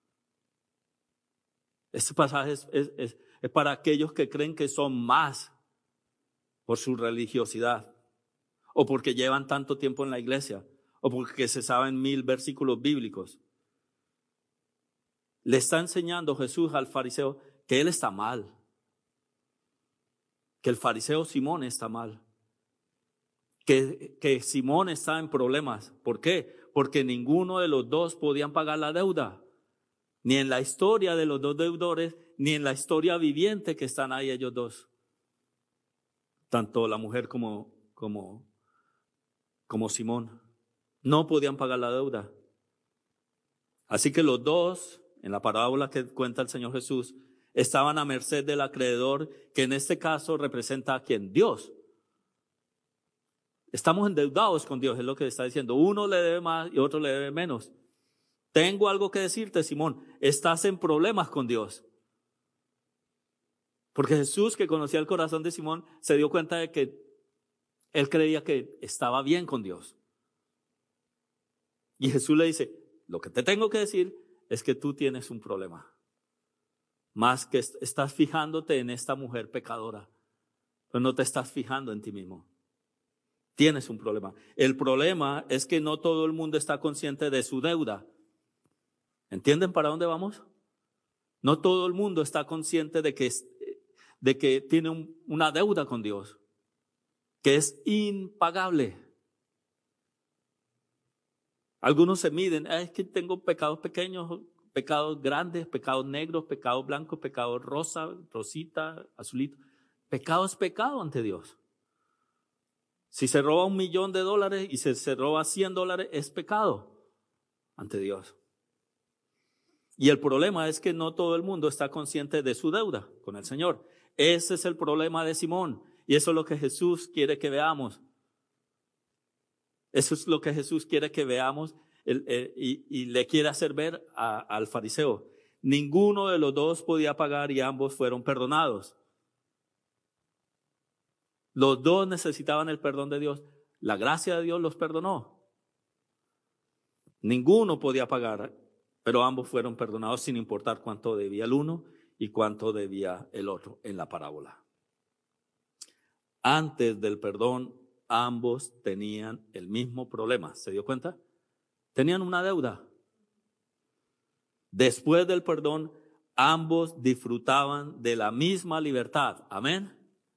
Este pasaje es para aquellos que creen que son más por su religiosidad o porque llevan tanto tiempo en la iglesia o porque se saben 1000 versículos bíblicos. Le está enseñando Jesús al fariseo que él está mal, que el fariseo Simón está mal, que Simón está en problemas. ¿Por qué? Porque ninguno de los dos podían pagar la deuda, ni en la historia de los dos deudores, ni en la historia viviente que están ahí ellos dos, tanto la mujer como Simón, no podían pagar la deuda. Así que los dos, en la parábola que cuenta el Señor Jesús, estaban a merced del acreedor, que en este caso representa a quien, Dios. Estamos endeudados con Dios, es lo que está diciendo. Uno le debe más y otro le debe menos. Tengo algo que decirte, Simón, estás en problemas con Dios. Porque Jesús, que conocía el corazón de Simón, se dio cuenta de que él creía que estaba bien con Dios. Y Jesús le dice, lo que te tengo que decir es que tú tienes un problema. Más que estás fijándote en esta mujer pecadora, pero no te estás fijando en ti mismo. Tienes un problema. El problema es que no todo el mundo está consciente de su deuda. ¿Entienden para dónde vamos? No todo el mundo está consciente de que tiene una deuda con Dios. que es impagable. Algunos se miden, es que tengo pecados pequeños, pecados grandes, pecados negros, pecados blancos, pecados rosa, rosita, azulito. Pecado es pecado ante Dios. Si se roba $1,000,000 y se roba $100, es pecado ante Dios. Y el problema es que no todo el mundo está consciente de su deuda con el Señor. Ese es el problema de Simón. Y eso es lo que Jesús quiere que veamos. Eso es lo que Jesús quiere que veamos y le quiere hacer ver al fariseo. Ninguno de los dos podía pagar y ambos fueron perdonados. Los dos necesitaban el perdón de Dios. La gracia de Dios los perdonó. Ninguno podía pagar, pero ambos fueron perdonados sin importar cuánto debía el uno y cuánto debía el otro en la parábola. Antes del perdón, ambos tenían el mismo problema. ¿Se dio cuenta? Tenían una deuda. Después del perdón, ambos disfrutaban de la misma libertad. Amén.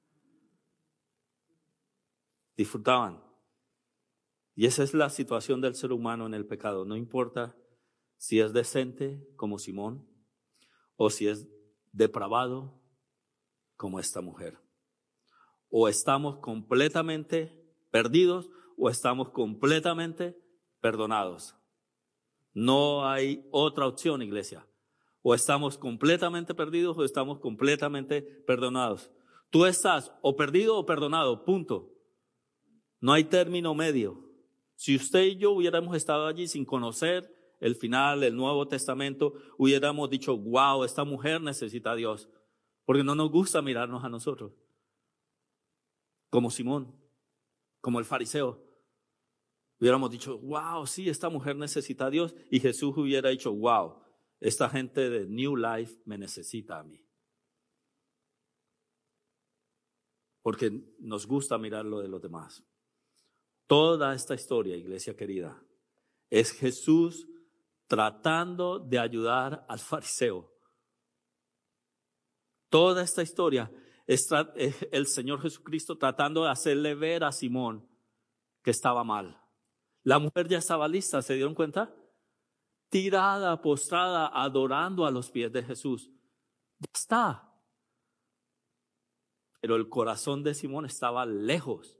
Disfrutaban. Y esa es la situación del ser humano en el pecado. No importa si es decente como Simón o si es depravado como esta mujer. O estamos completamente perdidos o estamos completamente perdonados. No hay otra opción, iglesia. O estamos completamente perdidos o estamos completamente perdonados. Tú estás o perdido o perdonado, punto. No hay término medio. Si usted y yo hubiéramos estado allí sin conocer el final, el Nuevo Testamento, hubiéramos dicho, wow, esta mujer necesita a Dios. Porque no nos gusta mirarnos a nosotros. Como Simón, como el fariseo. Hubiéramos dicho, wow, sí, esta mujer necesita a Dios. Y Jesús hubiera dicho, wow, esta gente de New Life me necesita a mí. Porque nos gusta mirar lo de los demás. Toda esta historia, iglesia querida, es Jesús tratando de ayudar al fariseo. Toda esta historia es el Señor Jesucristo tratando de hacerle ver a Simón que estaba mal. La mujer ya estaba lista, ¿se dieron cuenta? Tirada, postrada, adorando a los pies de Jesús. Ya está. Pero el corazón de Simón estaba lejos.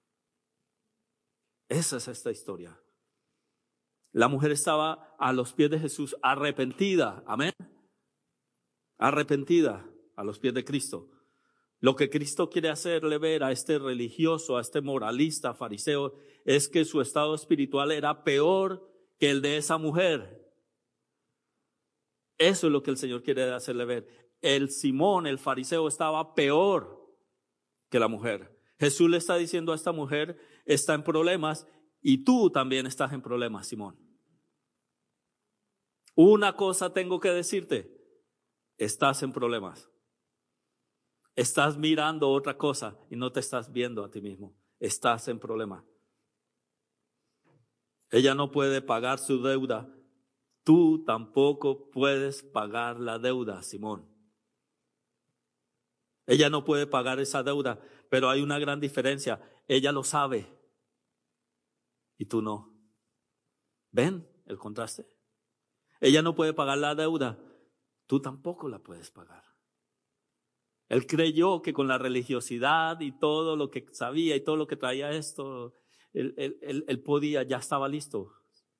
Esa es esta historia. La mujer estaba a los pies de Jesús arrepentida, amén. Arrepentida a los pies de Cristo. Lo que Cristo quiere hacerle ver a este religioso, a este moralista, fariseo, es que su estado espiritual era peor que el de esa mujer. Eso es lo que el Señor quiere hacerle ver. El Simón, el fariseo, estaba peor que la mujer. Jesús le está diciendo a esta mujer, está en problemas y tú también estás en problemas, Simón. Una cosa tengo que decirte, estás en problemas. Estás mirando otra cosa y no te estás viendo a ti mismo. Estás en problemas. Ella no puede pagar su deuda. Tú tampoco puedes pagar la deuda, Simón. Ella no puede pagar esa deuda, pero hay una gran diferencia. Ella lo sabe y tú no. ¿Ven el contraste? Ella no puede pagar la deuda, tú tampoco la puedes pagar. Él creyó que con la religiosidad y todo lo que sabía y todo lo que traía esto, él podía, ya estaba listo.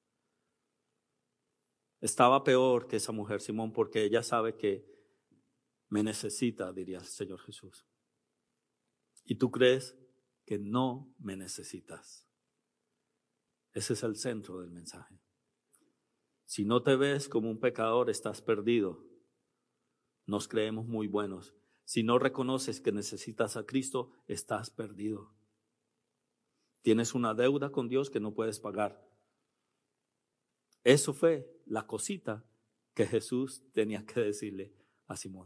Estaba peor que esa mujer, Simón, porque ella sabe que me necesita, diría el Señor Jesús. Y tú crees que no me necesitas. Ese es el centro del mensaje. Si no te ves como un pecador, estás perdido. Nos creemos muy buenos. Si no reconoces que necesitas a Cristo, estás perdido. Tienes una deuda con Dios que no puedes pagar. Eso fue la cosita que Jesús tenía que decirle a Simón.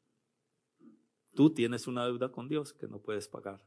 Tú tienes una deuda con Dios que no puedes pagar.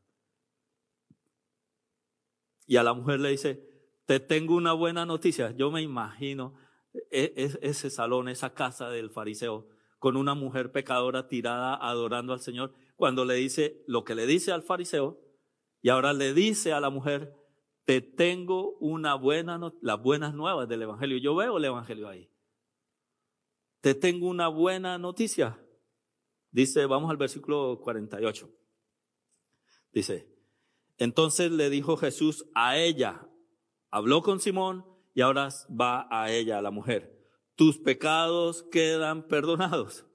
Y a la mujer le dice, te tengo una buena noticia. Yo me imagino ese salón, esa casa del fariseo, con una mujer pecadora tirada adorando al Señor. Cuando le dice lo que le dice al fariseo, Y ahora le dice a la mujer, te tengo las buenas nuevas del evangelio. Yo veo el evangelio ahí. Te tengo una buena noticia. Dice, vamos al versículo 48. Dice, entonces le dijo Jesús a ella, habló con Simón y ahora va a ella, a la mujer. Tus pecados quedan perdonados.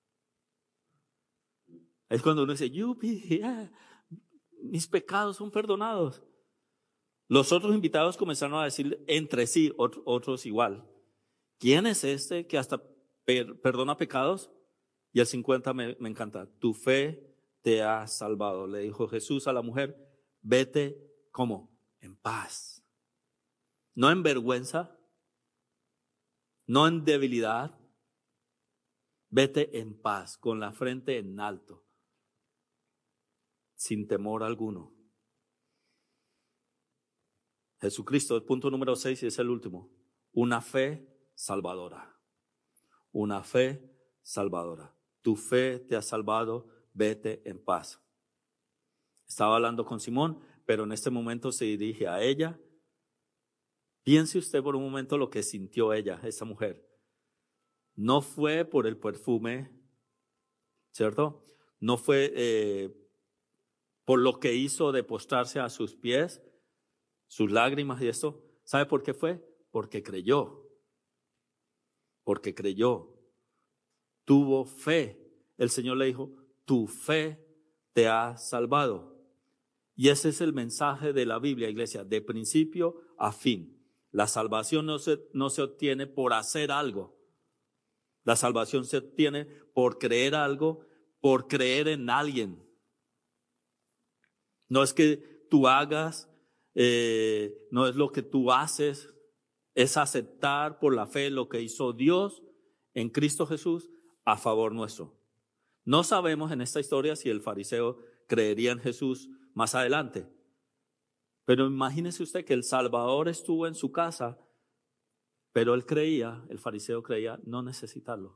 Es cuando uno dice, yupi, yeah, mis pecados son perdonados. Los otros invitados comenzaron a decir entre sí, otros igual. ¿Quién es este que hasta perdona pecados? Y el 50 me encanta. Tu fe te ha salvado. Le dijo Jesús a la mujer, vete, ¿cómo? En paz. No en vergüenza, no en debilidad. Vete en paz, con la frente en alto, sin temor alguno. Jesucristo, el punto número 6 y es el último. Una fe salvadora. Una fe salvadora. Tu fe te ha salvado, vete en paz. Estaba hablando con Simón, pero en este momento se dirige a ella. Piense usted por un momento lo que sintió ella, esa mujer. No fue por el perfume, ¿cierto? No fue por lo que hizo de postrarse a sus pies, sus lágrimas y esto. ¿Sabe por qué fue? Porque creyó. Porque creyó. Tuvo fe. El Señor le dijo, tu fe te ha salvado. Y ese es el mensaje de la Biblia, iglesia, de principio a fin. La salvación no se obtiene por hacer algo. La salvación se obtiene por creer algo, por creer en alguien. No es que tú hagas, no es lo que tú haces, es aceptar por la fe lo que hizo Dios en Cristo Jesús a favor nuestro. No sabemos en esta historia si el fariseo creería en Jesús más adelante, pero imagínese usted que el Salvador estuvo en su casa, pero el fariseo creía no necesitarlo.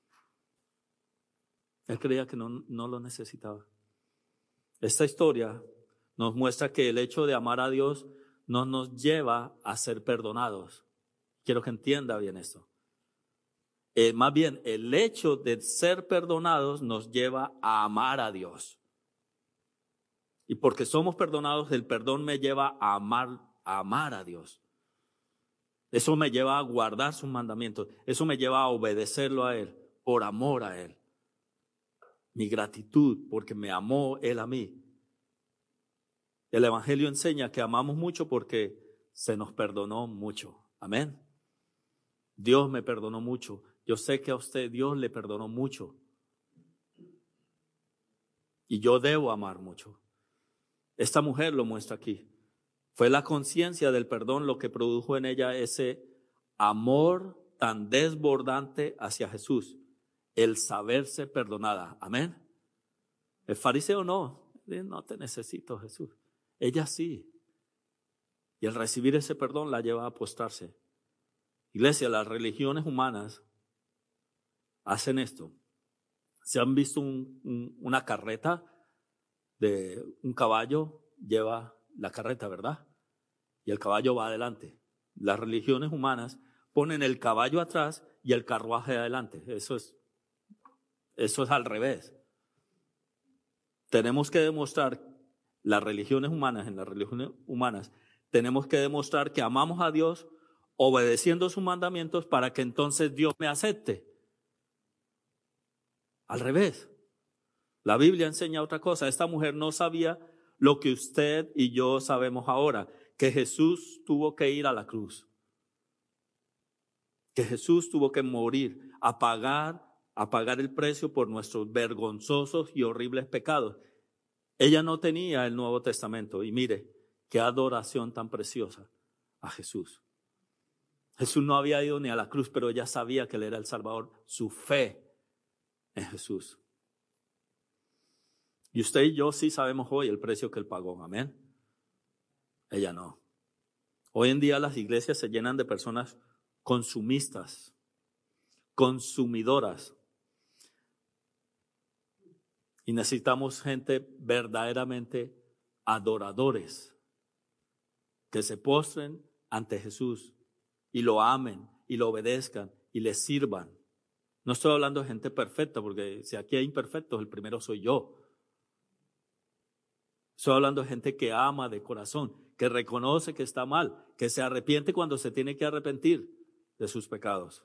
Él creía que no lo necesitaba. Esta historia nos muestra que el hecho de amar a Dios no nos lleva a ser perdonados. Quiero que entienda bien esto. Más bien, el hecho de ser perdonados nos lleva a amar a Dios. Y porque somos perdonados, el perdón me lleva a amar a Dios. Eso me lleva a guardar sus mandamientos. Eso me lleva a obedecerlo a Él, por amor a Él. Mi gratitud, porque me amó Él a mí. El Evangelio enseña que amamos mucho porque se nos perdonó mucho. Amén. Dios me perdonó mucho. Yo sé que a usted Dios le perdonó mucho. Y yo debo amar mucho. Esta mujer lo muestra aquí. Fue la conciencia del perdón lo que produjo en ella ese amor tan desbordante hacia Jesús. El saberse perdonada. Amén. El fariseo no te necesito, Jesús. Ella sí. Y el recibir ese perdón la lleva a postrarse. Iglesia, las religiones humanas hacen esto. ¿Se han visto una carreta de un caballo? Lleva la carreta, ¿verdad? Y el caballo va adelante. Las religiones humanas ponen el caballo atrás y el carruaje adelante. Eso es al revés. Tenemos que demostrar, en las religiones humanas, tenemos que demostrar que amamos a Dios obedeciendo sus mandamientos para que entonces Dios me acepte. Al revés. La Biblia enseña otra cosa. Esta mujer no sabía lo que usted y yo sabemos ahora, que Jesús tuvo que ir a la cruz. Que Jesús tuvo que morir, a pagar el precio por nuestros vergonzosos y horribles pecados. Ella no tenía el Nuevo Testamento y mire, qué adoración tan preciosa a Jesús. Jesús no había ido ni a la cruz, pero ella sabía que Él era el Salvador, su fe en Jesús. Y usted y yo sí sabemos hoy el precio que Él pagó, amén. Ella no. Hoy en día las iglesias se llenan de personas consumistas, consumidoras. Y necesitamos gente verdaderamente adoradores, que se postren ante Jesús y lo amen y lo obedezcan y le sirvan. No estoy hablando de gente perfecta, porque si aquí hay imperfectos, el primero soy yo. Estoy hablando de gente que ama de corazón, que reconoce que está mal, que se arrepiente cuando se tiene que arrepentir de sus pecados.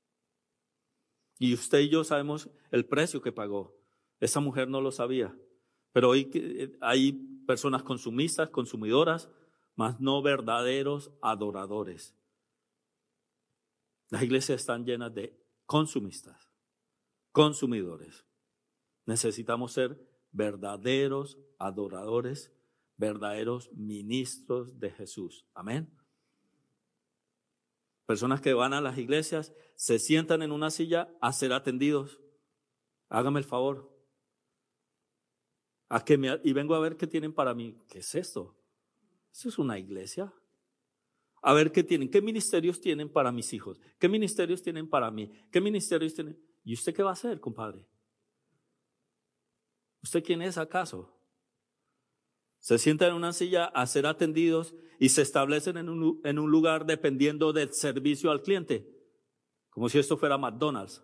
Y usted y yo sabemos el precio que pagó. Esa mujer no lo sabía. Pero hoy hay personas consumistas, consumidoras, mas no verdaderos adoradores. Las iglesias están llenas de consumistas, consumidores. Necesitamos ser verdaderos adoradores, verdaderos ministros de Jesús. Amén. Personas que van a las iglesias, se sientan en una silla a ser atendidos. Hágame el favor. Y vengo a ver qué tienen para mí. ¿Qué es esto? ¿Esto es una iglesia? A ver qué tienen, qué ministerios tienen para mis hijos, qué ministerios tienen para mí, qué ministerios tienen. ¿Y usted qué va a hacer, compadre? ¿Usted quién es acaso? Se sientan en una silla a ser atendidos y se establecen en un lugar dependiendo del servicio al cliente, como si esto fuera McDonald's.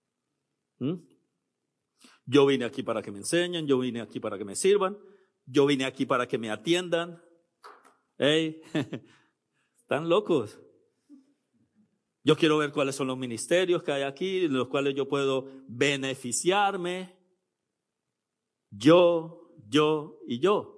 Yo vine aquí para que me enseñen, yo vine aquí para que me sirvan, yo vine aquí para que me atiendan. ¡Ey! Están locos. Yo quiero ver cuáles son los ministerios que hay aquí, en los cuales yo puedo beneficiarme. Yo y yo.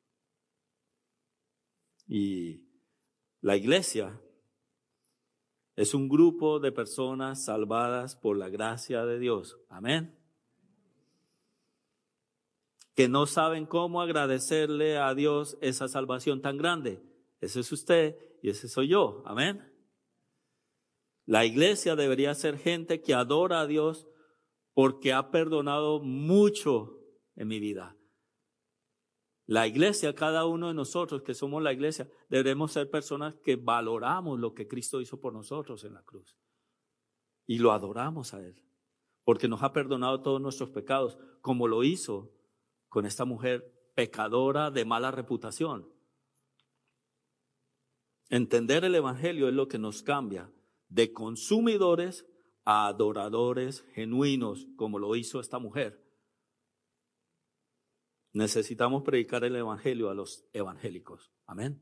Y la iglesia es un grupo de personas salvadas por la gracia de Dios. Amén. Que no saben cómo agradecerle a Dios esa salvación tan grande. Ese es usted y ese soy yo. Amén. La iglesia debería ser gente que adora a Dios porque ha perdonado mucho en mi vida. La iglesia, cada uno de nosotros que somos la iglesia, debemos ser personas que valoramos lo que Cristo hizo por nosotros en la cruz. Y lo adoramos a Él, porque nos ha perdonado todos nuestros pecados, como lo hizo con esta mujer pecadora de mala reputación. Entender el evangelio es lo que nos cambia de consumidores a adoradores genuinos, como lo hizo esta mujer. Necesitamos predicar el evangelio a los evangélicos. Amén.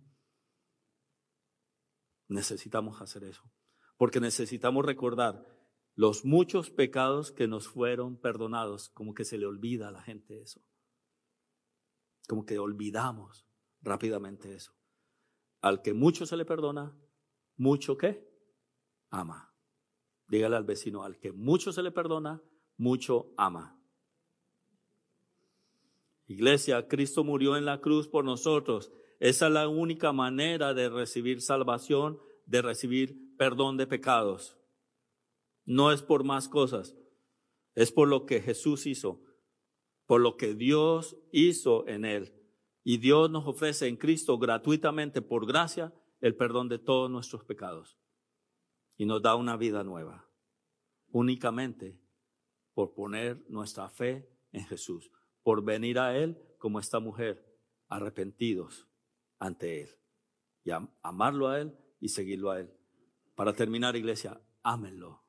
Necesitamos hacer eso, porque necesitamos recordar los muchos pecados que nos fueron perdonados. Como que se le olvida a la gente eso. Como que olvidamos rápidamente eso. Al que mucho se le perdona, mucho ¿qué? Ama. Dígale al vecino, al que mucho se le perdona, mucho ama. Iglesia, Cristo murió en la cruz por nosotros. Esa es la única manera de recibir salvación, de recibir perdón de pecados. No es por más cosas, es por lo que Jesús hizo, por lo que Dios hizo en Él. Y Dios nos ofrece en Cristo gratuitamente, por gracia, el perdón de todos nuestros pecados. Y nos da una vida nueva, únicamente por poner nuestra fe en Jesús, por venir a Él como esta mujer, arrepentidos ante Él, y amarlo a Él y seguirlo a Él. Para terminar, iglesia, ámenlo.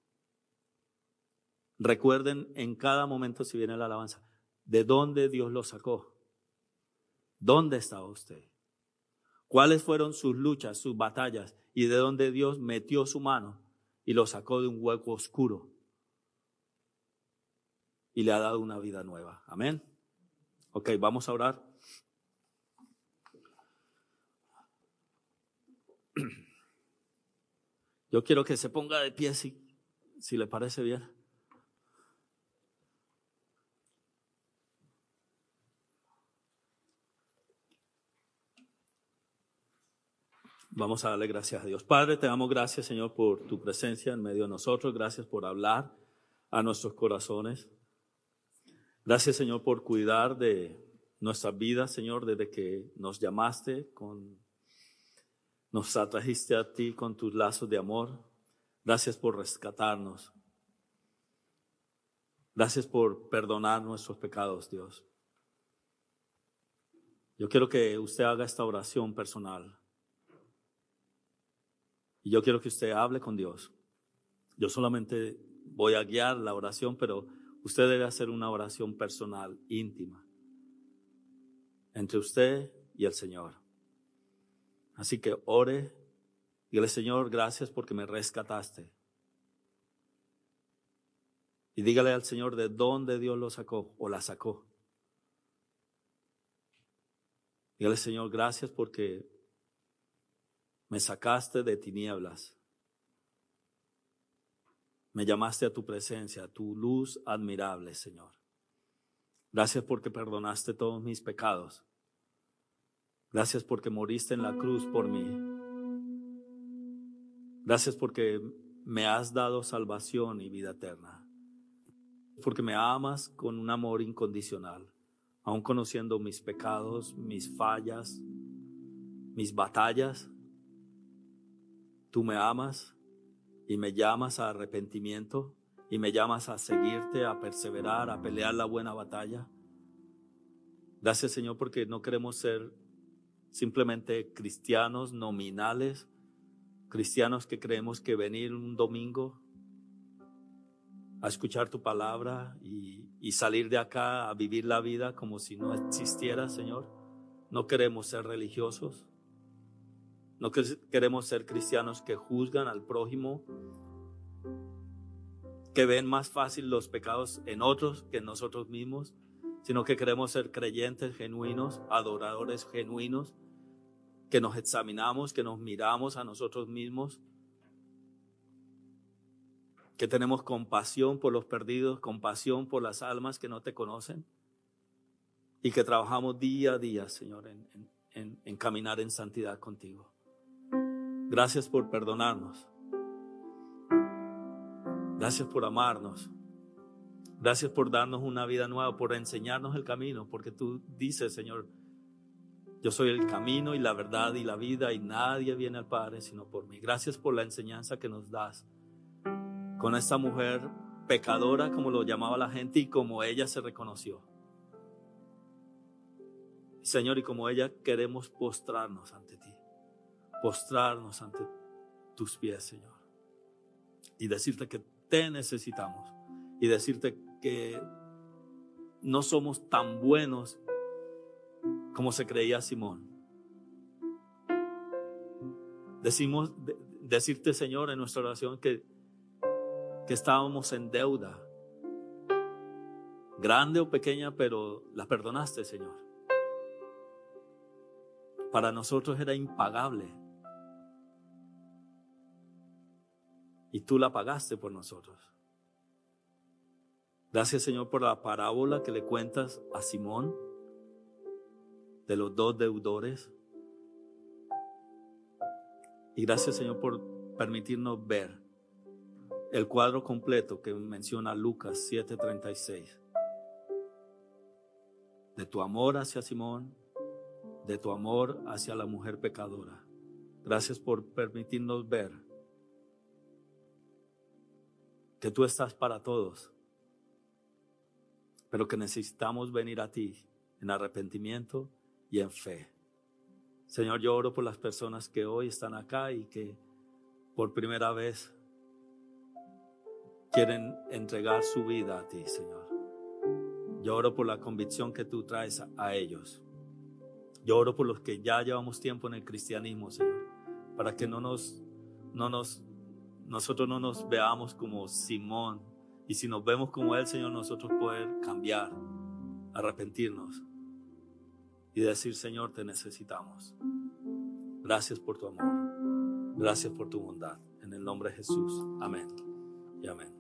Recuerden en cada momento, si viene la alabanza, de dónde Dios lo sacó. ¿Dónde estaba usted? ¿Cuáles fueron sus luchas, sus batallas? Y de dónde Dios metió su mano y lo sacó de un hueco oscuro y le ha dado una vida nueva. Amén. Ok, vamos a orar. Yo quiero que se ponga de pie si le parece bien. Vamos a darle gracias a Dios. Padre, te damos gracias, Señor, por tu presencia en medio de nosotros. Gracias por hablar a nuestros corazones. Gracias, Señor, por cuidar de nuestras vidas, Señor, desde que nos llamaste, nos atrajiste a ti con tus lazos de amor. Gracias por rescatarnos. Gracias por perdonar nuestros pecados, Dios. Yo quiero que usted haga esta oración personal. Y yo quiero que usted hable con Dios. Yo solamente voy a guiar la oración, pero usted debe hacer una oración personal, íntima, entre usted y el Señor. Así que ore, dígale: Señor, gracias porque me rescataste. Y dígale al Señor de dónde Dios lo sacó o la sacó. Dígale: Señor, gracias porque me sacaste de tinieblas. Me llamaste a tu presencia, a tu luz admirable, Señor. Gracias porque perdonaste todos mis pecados. Gracias porque moriste en la cruz por mí. Gracias porque me has dado salvación y vida eterna. Porque me amas con un amor incondicional, aun conociendo mis pecados, mis fallas, mis batallas. Tú me amas y me llamas a arrepentimiento y me llamas a seguirte, a perseverar, a pelear la buena batalla. Gracias, Señor, porque no queremos ser simplemente cristianos nominales, cristianos que creemos que venir un domingo a escuchar tu palabra y salir de acá a vivir la vida como si no existiera, Señor. No queremos ser religiosos. No queremos ser cristianos que juzgan al prójimo, que ven más fácil los pecados en otros que en nosotros mismos, sino que queremos ser creyentes genuinos, adoradores genuinos, que nos examinamos, que nos miramos a nosotros mismos, que tenemos compasión por los perdidos, compasión por las almas que no te conocen, y que trabajamos día a día, Señor, en caminar en santidad contigo. Gracias por perdonarnos. Gracias por amarnos. Gracias por darnos una vida nueva, por enseñarnos el camino, porque tú dices, Señor, yo soy el camino y la verdad y la vida y nadie viene al Padre sino por mí. Gracias por la enseñanza que nos das con esta mujer pecadora, como lo llamaba la gente, y como ella se reconoció. Señor, y como ella queremos postrarnos ante ti, postrarnos ante tus pies, Señor, y decirte que te necesitamos, y decirte que no somos tan buenos como se creía Simón. Decirte, Señor, en nuestra oración que estábamos en deuda, grande o pequeña, pero la perdonaste, Señor. Para nosotros era impagable y tú la pagaste por nosotros. Gracias, Señor, por la parábola que le cuentas a Simón de los dos deudores. Y gracias, Señor, por permitirnos ver el cuadro completo que menciona Lucas 7:36. De tu amor hacia Simón, de tu amor hacia la mujer pecadora. Gracias por permitirnos ver que tú estás para todos, pero que necesitamos venir a ti en arrepentimiento y en fe. Señor, yo oro por las personas que hoy están acá y que por primera vez quieren entregar su vida a ti, Señor. Yo oro por la convicción que tú traes a ellos. Yo oro por los que ya llevamos tiempo en el cristianismo, Señor, para que nosotros no nos veamos como Simón, y si nos vemos como él, Señor, nosotros poder cambiar, arrepentirnos y decir: Señor, te necesitamos. Gracias por tu amor, gracias por tu bondad. En el nombre de Jesús, amén y amén.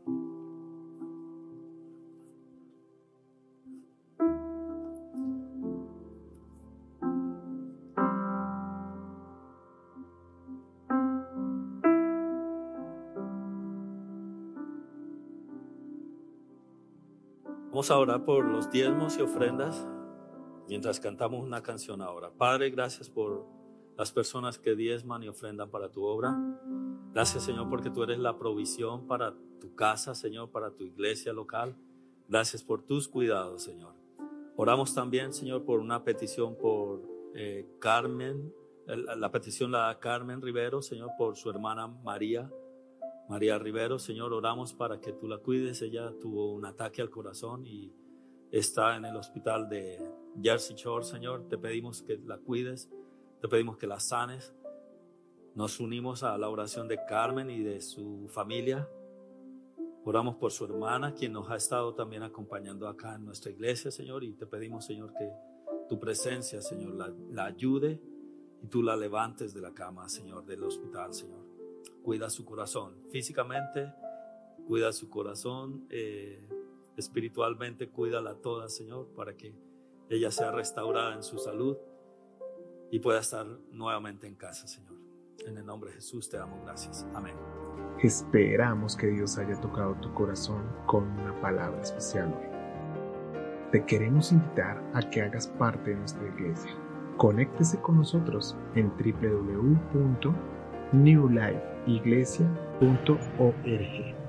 Vamos a orar por los diezmos y ofrendas mientras cantamos una canción ahora. Padre, gracias por las personas que diezman y ofrendan para tu obra. Gracias, Señor, porque tú eres la provisión para tu casa, Señor, para tu iglesia local. Gracias por tus cuidados, Señor. Oramos también, Señor, por una petición por Carmen, la petición la da Carmen Rivero, Señor, por su hermana María Rivero. Señor, oramos para que tú la cuides. Ella tuvo un ataque al corazón y está en el hospital de Jersey Shore. Señor, te pedimos que la cuides, te pedimos que la sanes. Nos unimos a la oración de Carmen y de su familia. Oramos por su hermana, quien nos ha estado también acompañando acá en nuestra iglesia, Señor, y te pedimos, Señor, que tu presencia, Señor, la ayude y tú la levantes de la cama, Señor, del hospital, Señor. Cuida su corazón físicamente, cuida su corazón espiritualmente, cuídala toda, Señor, para que ella sea restaurada en su salud y pueda estar nuevamente en casa, Señor. En el nombre de Jesús te damos gracias. Amén. Esperamos que Dios haya tocado tu corazón con una palabra especial hoy. Te queremos invitar a que hagas parte de nuestra iglesia. Conéctese con nosotros en www.newlifeiglesia.org.